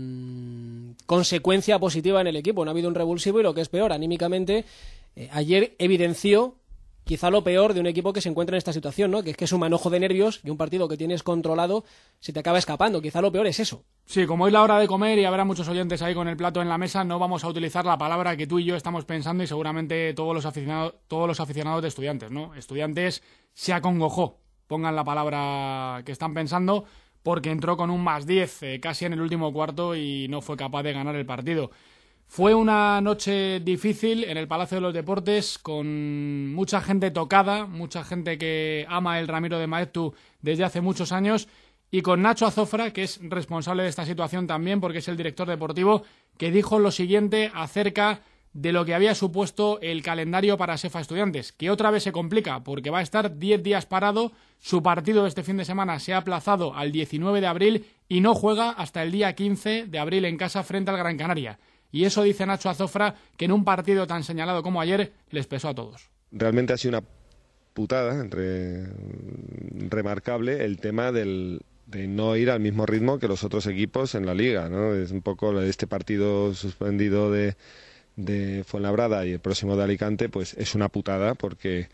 mmm, consecuencia positiva en el equipo, no ha habido un revulsivo y lo que es peor, anímicamente, eh, ayer evidenció quizá lo peor de un equipo que se encuentra en esta situación, ¿no? Que es que es un manojo de nervios y un partido que tienes controlado se te acaba escapando. Quizá lo peor es eso. Sí, como es la hora de comer y habrá muchos oyentes ahí con el plato en la mesa, no vamos a utilizar la palabra que tú y yo estamos pensando y seguramente todos los aficionados, todos los aficionados de Estudiantes, ¿no? Estudiantes se acongojó, pongan la palabra que están pensando, porque entró con un más diez eh, casi en el último cuarto y no fue capaz de ganar el partido. Fue una noche difícil en el Palacio de los Deportes, con mucha gente tocada, mucha gente que ama el Ramiro de Maeztu desde hace muchos años, y con Nacho Azofra, que es responsable de esta situación también, porque es el director deportivo, que dijo lo siguiente acerca de lo que había supuesto el calendario para Asefa Estudiantes, que otra vez se complica, porque va a estar diez días parado, su partido de este fin de semana se ha aplazado al diecinueve de abril y no juega hasta el día quince de abril en casa frente al Gran Canaria. Y eso dice Nacho Azofra, que en un partido tan señalado como ayer les pesó a todos. Realmente ha sido una putada, entre remarcable, el tema del de no ir al mismo ritmo que los otros equipos en la liga, ¿no? Es un poco este partido suspendido de, de Fuenlabrada y el próximo de Alicante, pues es una putada porque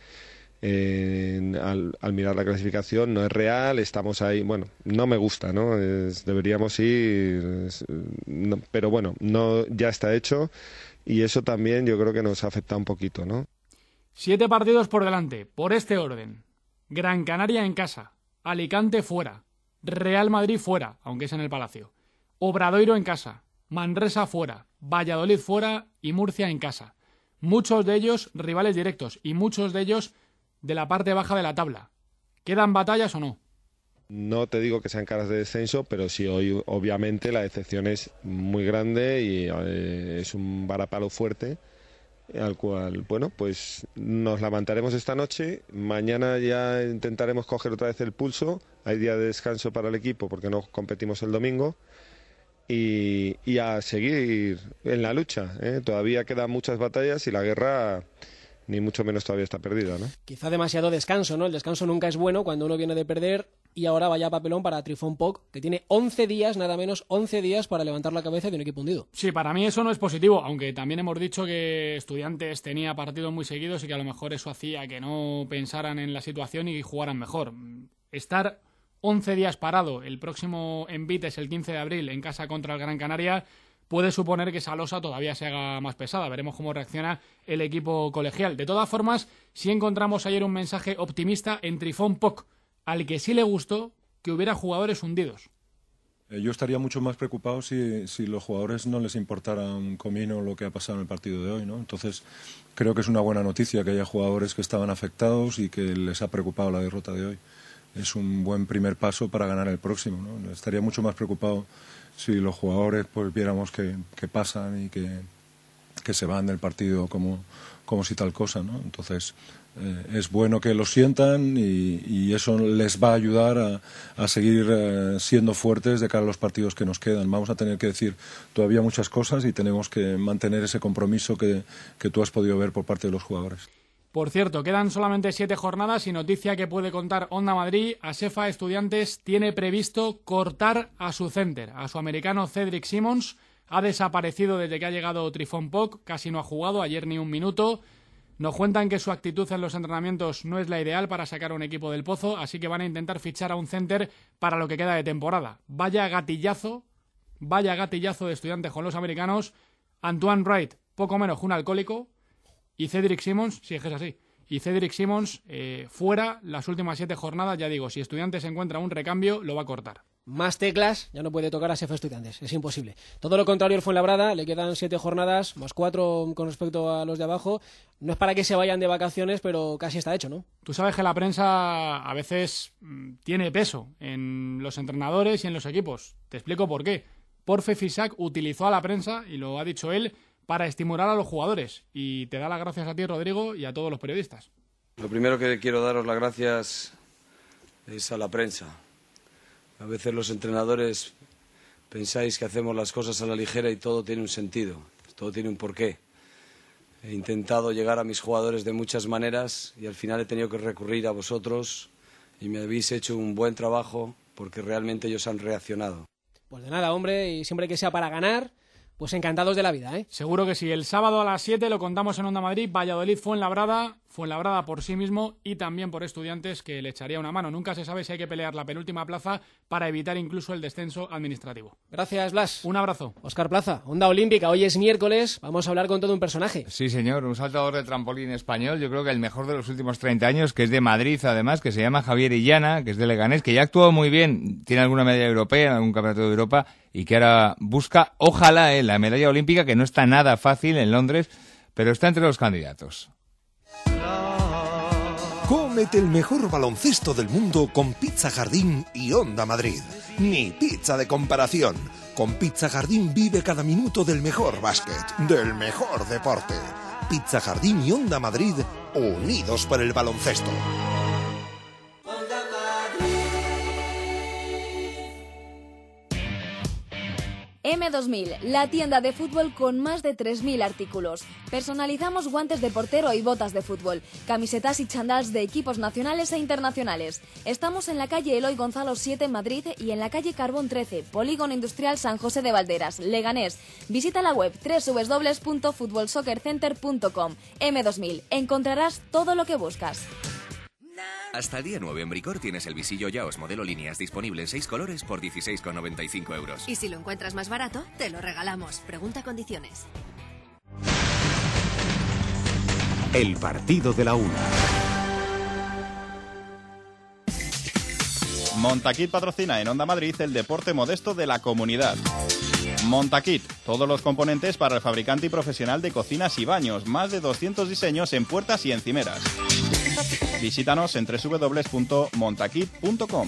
eh, al, al mirar la clasificación no es real, estamos ahí, bueno, no me gusta, ¿no? Es, deberíamos ir, es, no, pero bueno, no ya está hecho y eso también yo creo que nos afecta un poquito, ¿no? Siete partidos por delante, por este orden. Gran Canaria en casa, Alicante fuera, Real Madrid fuera, aunque es en el Palacio, Obradoiro en casa, Manresa fuera, Valladolid fuera y Murcia en casa. Muchos de ellos rivales directos y muchos de ellos de la parte baja de la tabla. ¿Quedan batallas o no? No te digo que sean caras de descenso, pero sí hoy obviamente la decepción es muy grande y eh, es un varapalo fuerte al cual, bueno, pues nos levantaremos esta noche, mañana ya intentaremos coger otra vez el pulso, hay día de descanso para el equipo porque no competimos el domingo y, y a seguir en la lucha, ¿eh? Todavía quedan muchas batallas y la guerra ni mucho menos todavía está perdida, ¿no? Quizá demasiado descanso, ¿no? El descanso nunca es bueno cuando uno viene de perder y ahora vaya papelón para Trifón Poc, que tiene once días, nada menos once días para levantar la cabeza de un equipo hundido. Sí, para mí eso no es positivo, aunque también hemos dicho que Estudiantes tenía partidos muy seguidos y que a lo mejor eso hacía que no pensaran en la situación y jugaran mejor. Estar once días parado, el próximo envite es el quince de abril en casa contra el Gran Canaria, puede suponer que esa losa todavía se haga más pesada. Veremos cómo reacciona el equipo colegial. De todas formas, sí encontramos ayer un mensaje optimista en Trifón Poc, al que sí le gustó que hubiera jugadores hundidos. Yo estaría mucho más preocupado si, si los jugadores no les importara un comino lo que ha pasado en el partido de hoy, ¿no? Entonces, creo que es una buena noticia que haya jugadores que estaban afectados y que les ha preocupado la derrota de hoy. Es un buen primer paso para ganar el próximo, ¿no? Estaría mucho más preocupado si los jugadores pues viéramos que, que pasan y que, que se van del partido como, como si tal cosa, ¿no? Entonces, eh, es bueno que lo sientan y, y eso les va a ayudar a, a seguir eh, siendo fuertes de cara a los partidos que nos quedan. Vamos a tener que decir todavía muchas cosas y tenemos que mantener ese compromiso que, que tú has podido ver por parte de los jugadores. Por cierto, quedan solamente siete jornadas y noticia que puede contar Onda Madrid. Asefa Estudiantes tiene previsto cortar a su center, a su americano Cedric Simons. Ha desaparecido desde que ha llegado Trifón Poc, casi no ha jugado, ayer ni un minuto. Nos cuentan que su actitud en los entrenamientos no es la ideal para sacar a un equipo del pozo, así que van a intentar fichar a un center para lo que queda de temporada. Vaya gatillazo, vaya gatillazo de Estudiantes con los americanos. Antoine Wright, poco menos que un alcohólico. Y Cedric Simons, si es que es así, y Cedric Simons eh, fuera las últimas siete jornadas, ya digo, si Estudiantes encuentra un recambio, lo va a cortar. Más teclas, ya no puede tocar a Asefa Estudiantes, es imposible. Todo lo contrario el Fuenlabrada, le quedan siete jornadas, más cuatro con respecto a los de abajo. No es para que se vayan de vacaciones, pero casi está hecho, ¿no? Tú sabes que la prensa a veces mmm, tiene peso en los entrenadores y en los equipos. Te explico por qué. Porfe Fisac utilizó a la prensa, y lo ha dicho él, para estimular a los jugadores. Y te da las gracias a ti, Rodrigo, y a todos los periodistas. Lo primero que quiero daros las gracias es a la prensa. A veces los entrenadores pensáis que hacemos las cosas a la ligera y todo tiene un sentido, todo tiene un porqué. He intentado llegar a mis jugadores de muchas maneras y al final he tenido que recurrir a vosotros y me habéis hecho un buen trabajo porque realmente ellos han reaccionado. Pues de nada, hombre, y siempre que sea para ganar, pues encantados de la vida, ¿eh? Seguro que sí. El sábado a las siete lo contamos en Onda Madrid. Valladolid, Fuenlabrada, Fuenlabrada por sí mismo y también por Estudiantes, que le echaría una mano. Nunca se sabe si hay que pelear la penúltima plaza para evitar incluso el descenso administrativo. Gracias, Blas. Un abrazo. Óscar Plaza, Onda Olímpica. Hoy es miércoles. Vamos a hablar con todo un personaje. Sí, señor. Un saltador de trampolín español. Yo creo que el mejor de los últimos treinta años, que es de Madrid, además, que se llama Javier Illana, que es de Leganés, que ya actuó muy bien. Tiene alguna medalla europea en algún campeonato de Europa y que ahora busca, ojalá, eh, la medalla olímpica, que no está nada fácil en Londres, pero está entre los candidatos. Cómete el mejor baloncesto del mundo con Pizza Jardín y Onda Madrid. Ni pizza de comparación. Con Pizza Jardín vive cada minuto del mejor básquet, del mejor deporte. Pizza Jardín y Onda Madrid, unidos por el baloncesto. M eme dos mil, la tienda de fútbol con más de tres mil artículos. Personalizamos guantes de portero y botas de fútbol, camisetas y chandals de equipos nacionales e internacionales. Estamos en la calle Eloy Gonzalo siete en Madrid y en la calle Carbón trece, Polígono Industrial San José de Valderas, Leganés. Visita la web doble u doble u doble u punto fútbol soccer center punto com. eme dos mil, encontrarás todo lo que buscas. Hasta el día nueve en Bricor tienes el visillo Yaos modelo líneas disponible en seis colores por dieciséis con noventa y cinco euros. Y si lo encuentras más barato, te lo regalamos. Pregunta condiciones. El partido de la una. Montaquit patrocina en Onda Madrid el deporte modesto de la comunidad. Montaquit, todos los componentes para el fabricante y profesional de cocinas y baños, más de doscientos diseños en puertas y encimeras. Visítanos en doble u doble u doble u punto montaquit punto com.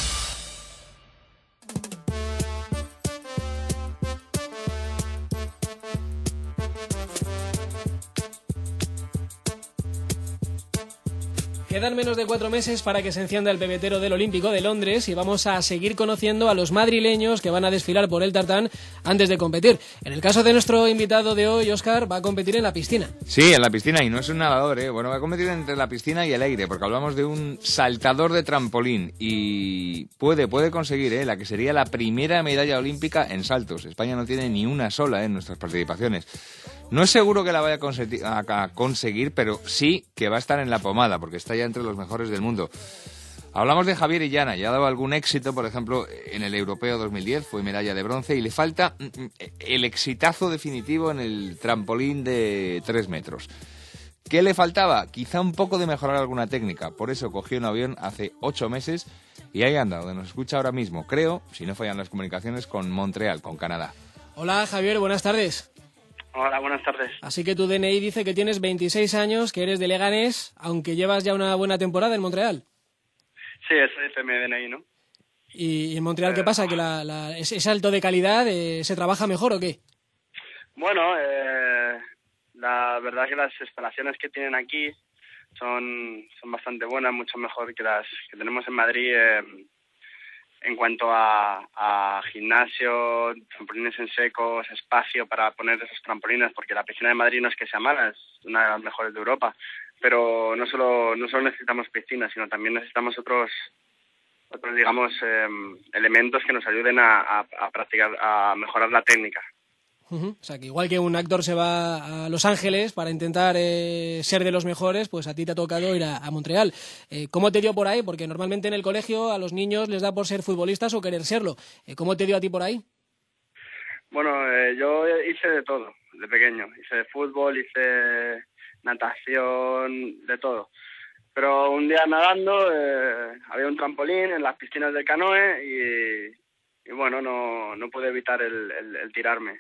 Quedan menos de cuatro meses para que se encienda el pebetero del Olímpico de Londres y vamos a seguir conociendo a los madrileños que van a desfilar por el tartán antes de competir. En el caso de nuestro invitado de hoy, Óscar, va a competir en la piscina. Sí, en la piscina, y no es un nadador, ¿eh? Bueno, va a competir entre la piscina y el aire, porque hablamos de un saltador de trampolín y puede, puede conseguir ¿eh? la que sería la primera medalla olímpica en saltos. España no tiene ni una sola ¿eh? en nuestras participaciones. No es seguro que la vaya a conseguir, pero sí que va a estar en la pomada, porque está ya entre los mejores del mundo. Hablamos de Javier Illana, ya ha dado algún éxito, por ejemplo, en el Europeo dos mil diez, fue medalla de bronce, y le falta el exitazo definitivo en el trampolín de tres metros. ¿Qué le faltaba? Quizá un poco de mejorar alguna técnica, por eso cogió un avión hace ocho meses y ahí anda, donde nos escucha ahora mismo, creo, si no fallan las comunicaciones, con Montreal, con Canadá. Hola Javier, buenas tardes. Hola, buenas tardes. Así que tu D N I dice que tienes veintiséis años, que eres de Leganés, aunque llevas ya una buena temporada en Montreal. Sí, ese dice mi D N I, ¿no? ¿Y en Montreal qué pasa? ¿Que la, la, ese salto de calidad eh, se trabaja mejor o qué? Bueno, eh, la verdad que las instalaciones que tienen aquí son, son bastante buenas, mucho mejor que las que tenemos en Madrid. Eh, en cuanto a, a gimnasio, trampolines en secos, espacio para poner esos trampolines, porque la piscina de Madrid no es que sea mala, es una de las mejores de Europa, pero no solo no solo necesitamos piscinas, sino también necesitamos otros, otros digamos, eh, elementos que nos ayuden a, a, a practicar, a mejorar la técnica. Uh-huh. O sea, que igual que un actor se va a Los Ángeles para intentar eh, ser de los mejores, pues a ti te ha tocado ir a, a Montreal. Eh, ¿Cómo te dio por ahí? Porque normalmente en el colegio a los niños les da por ser futbolistas o querer serlo. Eh, ¿Cómo te dio a ti por ahí? Bueno, eh, yo hice de todo, de pequeño. Hice de fútbol, hice natación, de todo. Pero un día nadando eh, había un trampolín en las piscinas del Canoe y, y bueno, no, no pude evitar el, el, el tirarme.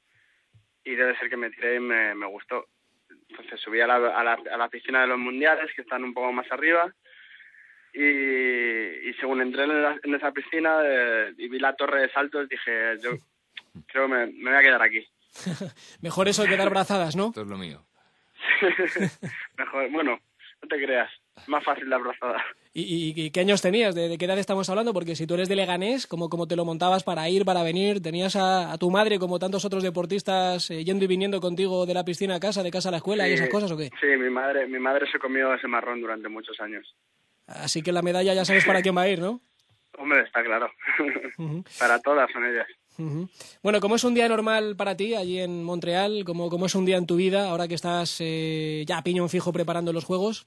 Y debe ser que me tiré y me, me gustó. Entonces subí a la, a, la, a la piscina de los mundiales, que están un poco más arriba, y, y según entré en, la, en esa piscina eh, y vi la torre de saltos, dije, yo creo que me, me voy a quedar aquí. Mejor eso que dar brazadas, ¿no? Esto es lo mío. Mejor, bueno, no te creas, más fácil la brazada. ¿Y, y, y qué años tenías? ¿De, ¿De qué edad estamos hablando? Porque si tú eres de Leganés, ¿cómo, cómo te lo montabas para ir, para venir? ¿Tenías a, a tu madre, como tantos otros deportistas, eh, yendo y viniendo contigo de la piscina a casa, de casa a la escuela sí, y esas cosas o qué? Sí, mi madre, mi madre se comió ese marrón durante muchos años. Así que la medalla ya sabes para quién va a ir, ¿no? Hombre, está claro. Uh-huh. Para todas son ellas. Uh-huh. Bueno, ¿cómo es un día normal para ti allí en Montreal? ¿Cómo, cómo es un día en tu vida ahora que estás eh, ya a piñón fijo preparando los Juegos?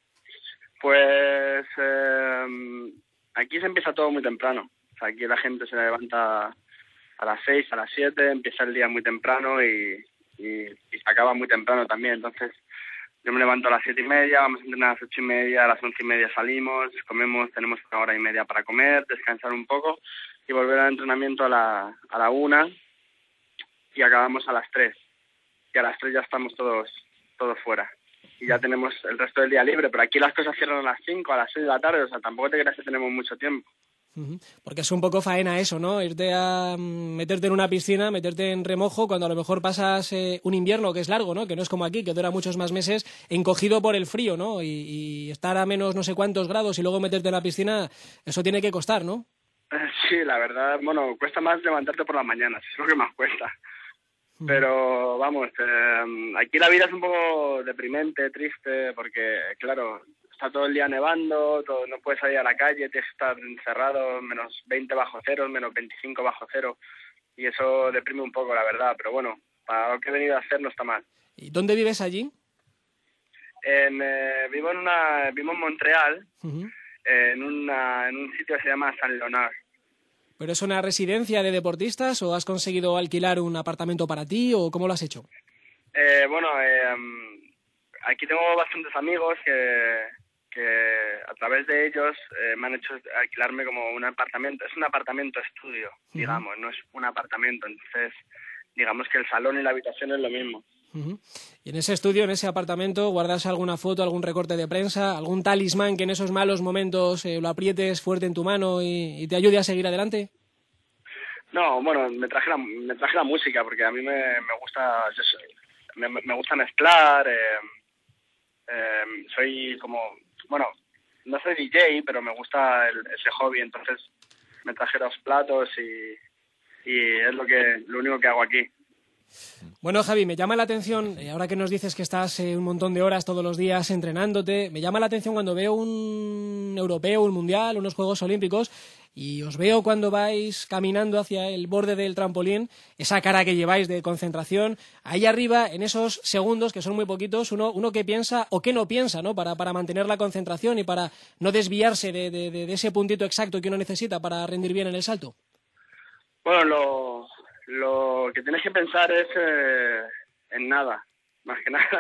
Pues eh, aquí se empieza todo muy temprano. O sea, aquí la gente se levanta a las seis, a las siete, empieza el día muy temprano y, y, y se acaba muy temprano también. Entonces yo me levanto a las siete y media, vamos a entrenar a las ocho y media, a las once y media salimos, comemos, tenemos una hora y media para comer, descansar un poco y volver al entrenamiento a la, a la una y acabamos a las tres. Y a las tres ya estamos todos, todos fuera. Y ya tenemos el resto del día libre, pero aquí las cosas cierran a las cinco, a las seis de la tarde, o sea, tampoco te creas que tenemos mucho tiempo. Uh-huh. Porque es un poco faena eso, ¿no? Irte a meterte en una piscina, meterte en remojo, cuando a lo mejor pasas eh, un invierno que es largo, ¿no? Que no es como aquí, que dura muchos más meses, encogido por el frío, ¿no? Y, y estar a menos no sé cuántos grados y luego meterte en la piscina, eso tiene que costar, ¿no? Sí, la verdad, bueno, cuesta más levantarte por las mañanas, es lo que más cuesta. Pero vamos, eh, aquí la vida es un poco deprimente, triste, porque claro, está todo el día nevando, todo, no puedes salir a la calle, tienes que estar encerrado, menos veinte bajo cero, menos veinticinco bajo cero, y eso deprime un poco, la verdad, pero bueno, para lo que he venido a hacer no está mal. ¿Y dónde vives allí? En, eh, vivo en una, vivo en Montreal, Uh-huh. eh, en, una, en un sitio que se llama Saint Leonard. ¿Pero es una residencia de deportistas o has conseguido alquilar un apartamento para ti o cómo lo has hecho? Eh, bueno, eh, aquí tengo bastantes amigos que, que a través de ellos eh, me han hecho alquilarme como un apartamento. Es un apartamento estudio, Uh-huh. digamos, no es un apartamento. Entonces, digamos que el salón y la habitación es lo mismo. Uh-huh. Y en ese estudio, en ese apartamento, ¿guardas alguna foto, algún recorte de prensa, algún talismán que en esos malos momentos eh, lo aprietes fuerte en tu mano y, y te ayude a seguir adelante? No, bueno, me traje la, me traje la música porque a mí me, me gusta yo soy, me, me gusta mezclar, eh, eh, soy como, bueno, no soy D J, pero me gusta el, ese hobby, entonces me traje los platos y, y es lo que lo único que hago aquí. Bueno, Javi, me llama la atención, eh, ahora que nos dices que estás eh, un montón de horas todos los días entrenándote, me llama la atención cuando veo un europeo, un mundial, unos Juegos Olímpicos, y os veo cuando vais caminando hacia el borde del trampolín, esa cara que lleváis de concentración, ahí arriba, en esos segundos, que son muy poquitos, uno, uno que piensa o que no piensa, ¿no? Para, para mantener la concentración y para no desviarse de, de, de ese puntito exacto que uno necesita para rendir bien en el salto. Bueno, lo... Lo que tienes que pensar es eh, en nada, más que nada.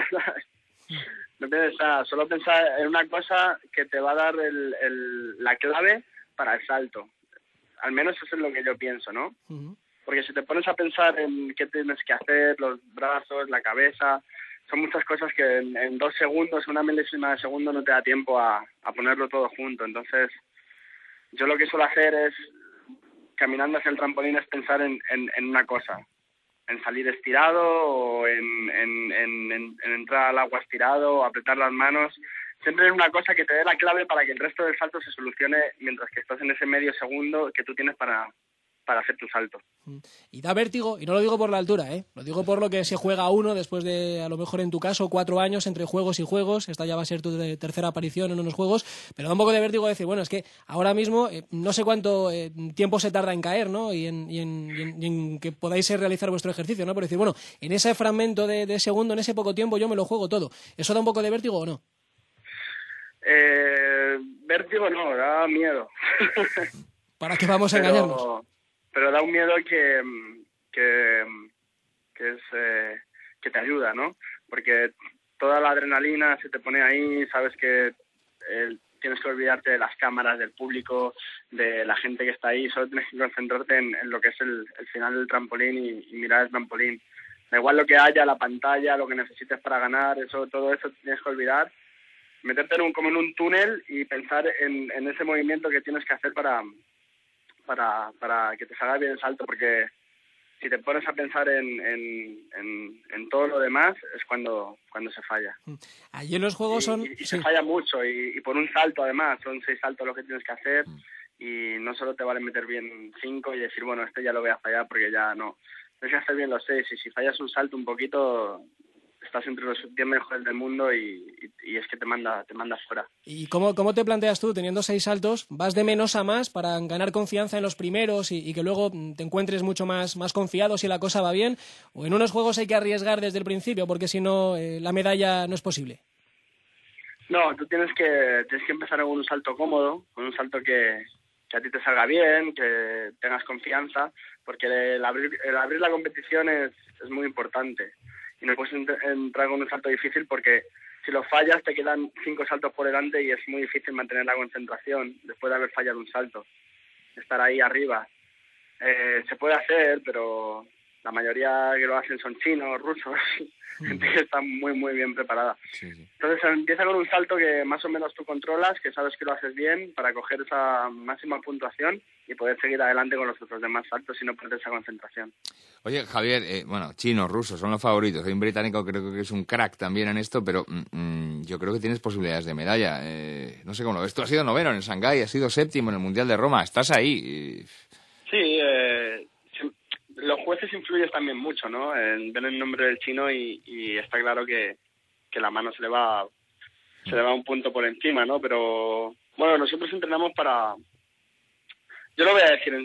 No pensar, solo pensar en una cosa que te va a dar el, el, la clave para el salto. Al menos eso es lo que yo pienso, ¿no? Uh-huh. Porque si te pones a pensar en qué tienes que hacer, los brazos, la cabeza, son muchas cosas que en, en dos segundos, una milésima de segundo no te da tiempo a, a ponerlo todo junto. Entonces, yo lo que suelo hacer es, caminando hacia el trampolín, es pensar en, en, en una cosa, en salir estirado o en, en, en, en, en entrar al agua estirado o apretar las manos, siempre en una cosa que te dé la clave para que el resto del salto se solucione mientras que estás en ese medio segundo que tú tienes para, para hacer tu salto. Y da vértigo, y no lo digo por la altura, ¿eh? Lo digo por lo que se juega uno después de, a lo mejor en tu caso, cuatro años entre juegos y juegos. Esta ya va a ser tu tercera aparición en unos juegos, pero da un poco de vértigo decir, bueno, es que ahora mismo eh, no sé cuánto eh, tiempo se tarda en caer, ¿no? Y en, y en, y en, y en que podáis realizar vuestro ejercicio, ¿no? Por decir, bueno, en ese fragmento de, de segundo, en ese poco tiempo, yo me lo juego todo. ¿Eso da un poco de vértigo o no? Eh, vértigo no, da miedo. ¿Para qué vamos a pero, engañarnos? Pero da un miedo que, que, que es eh, que te ayuda, ¿no? Porque toda la adrenalina se te pone ahí, sabes que eh, tienes que olvidarte de las cámaras, del público, de la gente que está ahí, solo tienes que concentrarte en, en lo que es el, el final del trampolín y, y mirar el trampolín. Da igual lo que haya, la pantalla, lo que necesites para ganar, eso, todo eso tienes que olvidar, meterte en un, como en un túnel y pensar en, en ese movimiento que tienes que hacer para... Para, para que te salga bien el salto, porque si te pones a pensar en, en, en, en todo lo demás es cuando, cuando se falla. Allí en los juegos y, son... Y, y sí. se falla mucho, y, y por un salto además, son seis saltos lo que tienes que hacer, y no solo te vale meter bien cinco y decir, bueno, este ya lo voy a fallar porque ya no. Tienes que hacer bien los seis, y si fallas un salto un poquito, estás entre los diez mejores del mundo y, y, y es que te manda te manda fuera. ¿Y cómo, cómo te planteas tú, teniendo seis saltos, vas de menos a más para ganar confianza en los primeros y, y que luego te encuentres mucho más, más confiado si la cosa va bien? ¿O en unos juegos hay que arriesgar desde el principio porque si no eh, la medalla no es posible? No, tú tienes que tienes que empezar con un salto cómodo, con un salto que, que a ti te salga bien, que tengas confianza, porque el abrir, el abrir la competición es, es muy importante. Y no puedes ent- entrar con un salto difícil porque si lo fallas te quedan cinco saltos por delante y es muy difícil mantener la concentración después de haber fallado un salto. Estar ahí arriba. Eh, se puede hacer, pero la mayoría que lo hacen son chinos, rusos, gente que está muy, muy bien preparada. Sí, sí. Entonces empieza con un salto que más o menos tú controlas, que sabes que lo haces bien para coger esa máxima puntuación y poder seguir adelante con los otros demás saltos y no perder esa concentración. Oye, Javier, eh, bueno, chinos, rusos son los favoritos. Hay un británico creo que es un crack también en esto, pero mmm, yo creo que tienes posibilidades de medalla. Eh, no sé cómo lo ves. Tú has sido noveno en Shanghái, has sido séptimo en el Mundial de Roma. Estás ahí. Sí, eh, los jueces influyen también mucho, ¿no? En, ven el nombre del chino y, y está claro que, que la mano se le va se le va un punto por encima, ¿no? Pero, bueno, nosotros entrenamos para... Yo lo voy a decir,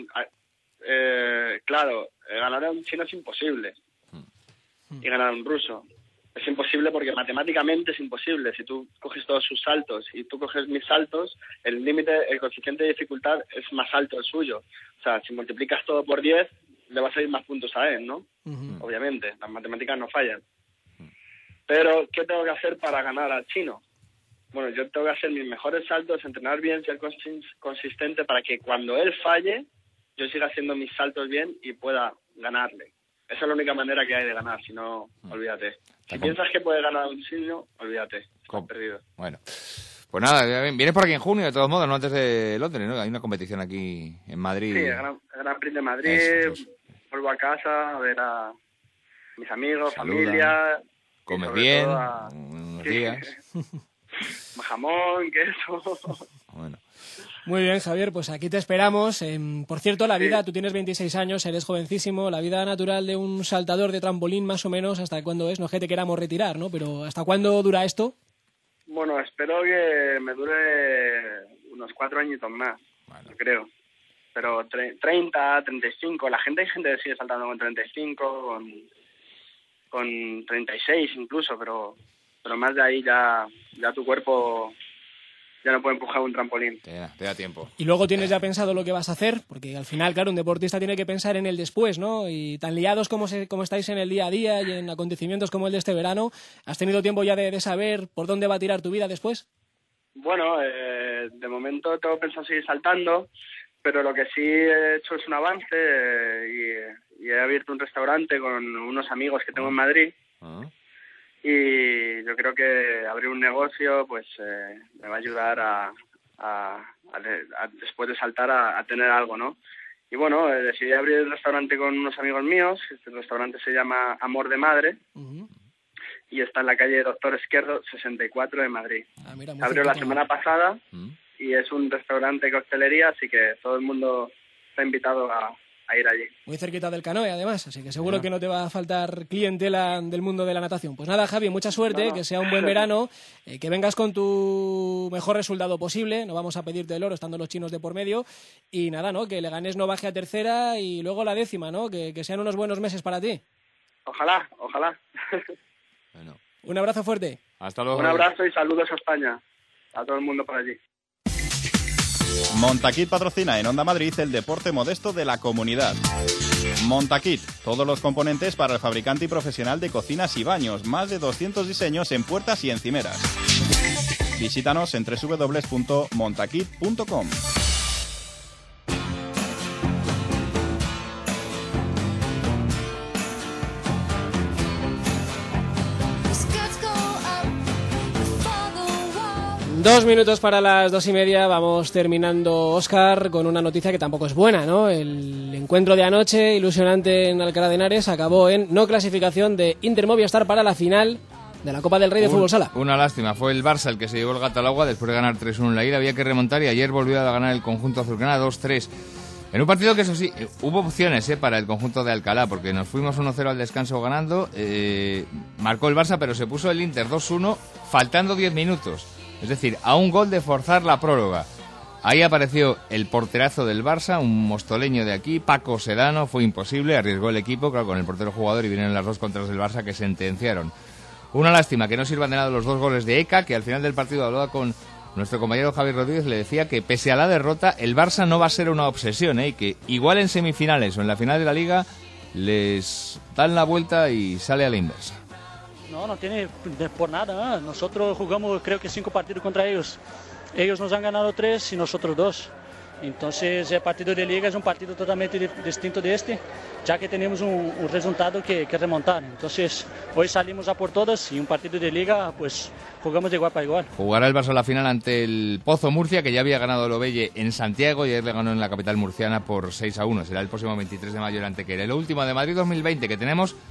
eh, claro, ganar a un chino es imposible. Y ganar a un ruso. Es imposible porque matemáticamente es imposible. Si tú coges todos sus saltos y tú coges mis saltos, el límite, el coeficiente de dificultad es más alto el suyo. O sea, si multiplicas todo por diez, le vas a ir más puntos a él, ¿no? Uh-huh. Obviamente, las matemáticas no fallan. Pero, ¿qué tengo que hacer para ganar al chino? Bueno, yo tengo que hacer mis mejores saltos, entrenar bien, ser consistente para que cuando él falle, yo siga haciendo mis saltos bien y pueda ganarle. Esa es la única manera que hay de ganar, si no, olvídate. Si piensas que puedes ganar un chino, olvídate, estás perdido. Bueno, pues nada, vienes por aquí en junio, de todos modos, no antes de Londres, ¿no? Hay una competición aquí en Madrid. Sí, el Gran, el Gran Prix de Madrid, eso, eso. Vuelvo a casa a ver a mis amigos, Saluda. familia. Comes bien, a... unos días. Jamón, queso. Bueno. Muy bien, Javier, pues aquí te esperamos. Eh, por cierto, la vida, sí. Tú tienes veintiséis años, eres jovencísimo, la vida natural de un saltador de trampolín más o menos, ¿hasta cuándo es? No es que te queramos retirar, ¿no? Pero ¿hasta cuándo dura esto? Bueno, espero que me dure unos cuatro añitos más, bueno. Yo creo. Pero treinta, treinta y cinco, la gente, hay gente que sigue saltando con treinta y cinco, con, con treinta y seis incluso, pero, pero más de ahí ya, ya tu cuerpo... ya no puede empujar un trampolín. Te da, te da tiempo. Y luego tienes ya pensado lo que vas a hacer, porque al final, claro, un deportista tiene que pensar en el después, ¿no? Y tan liados como, se, como estáis en el día a día y en acontecimientos como el de este verano, ¿has tenido tiempo ya de, de saber por dónde va a tirar tu vida después? Bueno, eh, de momento tengo pensado seguir saltando, pero lo que sí he hecho es un avance eh, y, y he abierto un restaurante con unos amigos que tengo en Madrid. Uh-huh. Y yo creo que abrir un negocio pues eh, me va a ayudar a, a, a, a después de saltar a, a tener algo, ¿no? Y bueno, eh, decidí abrir el restaurante con unos amigos míos. Este restaurante se llama Amor de Madre. Uh-huh. Y está en la calle Doctor Esquerdo sesenta y cuatro de Madrid. Ah, mira, abrió la semana pasada. Uh-huh. Y es un restaurante de coctelería, así que todo el mundo está invitado a, a ir allí. Muy cerquita del Canoe, además, así que seguro yeah. que no te va a faltar clientela del mundo de la natación. Pues nada, Javi, mucha suerte, no, no. que sea un buen verano, eh, que vengas con tu mejor resultado posible, no vamos a pedirte el oro estando los chinos de por medio, y nada, ¿no? Que Leganés no baje a tercera y luego la décima, ¿no? Que, que sean unos buenos meses para ti. Ojalá, ojalá. Bueno. Un abrazo fuerte. Hasta luego. Un abrazo y saludos a España, a todo el mundo por allí. Montaquit patrocina en Onda Madrid el deporte modesto de la comunidad. Montaquit, todos los componentes para el fabricante y profesional de cocinas y baños, más de doscientos diseños en puertas y encimeras. Visítanos en doble u doble u doble u punto montaquit punto com. Dos minutos para las dos y media, vamos terminando, Óscar, con una noticia que tampoco es buena, ¿no? El encuentro de anoche, ilusionante en Alcalá de Henares, acabó en no clasificación de Inter Movistar para la final de la Copa del Rey de Un, Fútbol Sala. Una lástima, fue el Barça el que se llevó el gato al agua después de ganar tres uno en la ida, había que remontar y ayer volvió a ganar el conjunto azulgrana dos tres. En un partido que, eso sí, hubo opciones eh, para el conjunto de Alcalá, porque nos fuimos uno cero al descanso ganando, eh, marcó el Barça, pero se puso el Inter dos uno faltando diez minutos. Es decir, a un gol de forzar la prórroga. Ahí apareció el porterazo del Barça, un mostoleño de aquí, Paco Sedano, fue imposible, arriesgó el equipo, claro, con el portero jugador y vienen las dos contras del Barça que sentenciaron. Una lástima que no sirvan de nada los dos goles de Eka, que al final del partido hablaba con nuestro compañero Javier Rodríguez, le decía que pese a la derrota, el Barça no va a ser una obsesión, ¿eh? Y que igual en semifinales o en la final de la Liga les dan la vuelta y sale a la inversa. No, no tiene por nada. ¿eh? Nosotros jugamos creo que cinco partidos contra ellos. Ellos nos han ganado tres y nosotros dos. Entonces el partido de liga es un partido totalmente distinto de este, ya que tenemos un, un resultado que, que remontar. Entonces hoy salimos a por todas y un partido de liga pues jugamos de igual para igual. Jugará el Barça la final ante el Pozo Murcia, que ya había ganado el Ovelle en Santiago y ayer le ganó en la capital murciana por seis a uno. Será el próximo veintitrés de mayo el Antequera. Y lo último de Madrid dos mil veinte que tenemos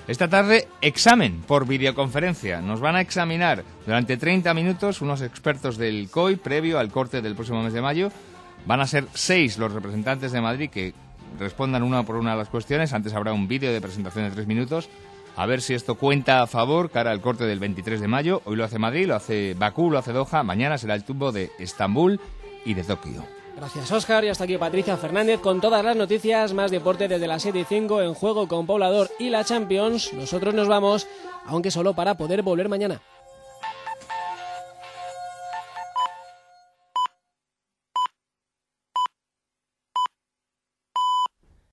Esta tarde, examen por videoconferencia. Nos van a examinar durante treinta minutos unos expertos del C O I previo al corte del próximo mes de mayo. Van a ser seis los representantes de Madrid que respondan una por una a las cuestiones. Antes habrá un vídeo de presentación de tres minutos. A ver si esto cuenta a favor cara al corte del veintitrés de mayo. Hoy lo hace Madrid, lo hace Bakú, lo hace Doha. Mañana será el turno de Estambul y de Tokio. Gracias, Óscar. Y hasta aquí Patricia Fernández con todas las noticias. Más deporte desde las siete y cinco en Juego con Poblador y la Champions. Nosotros nos vamos, aunque solo para poder volver mañana.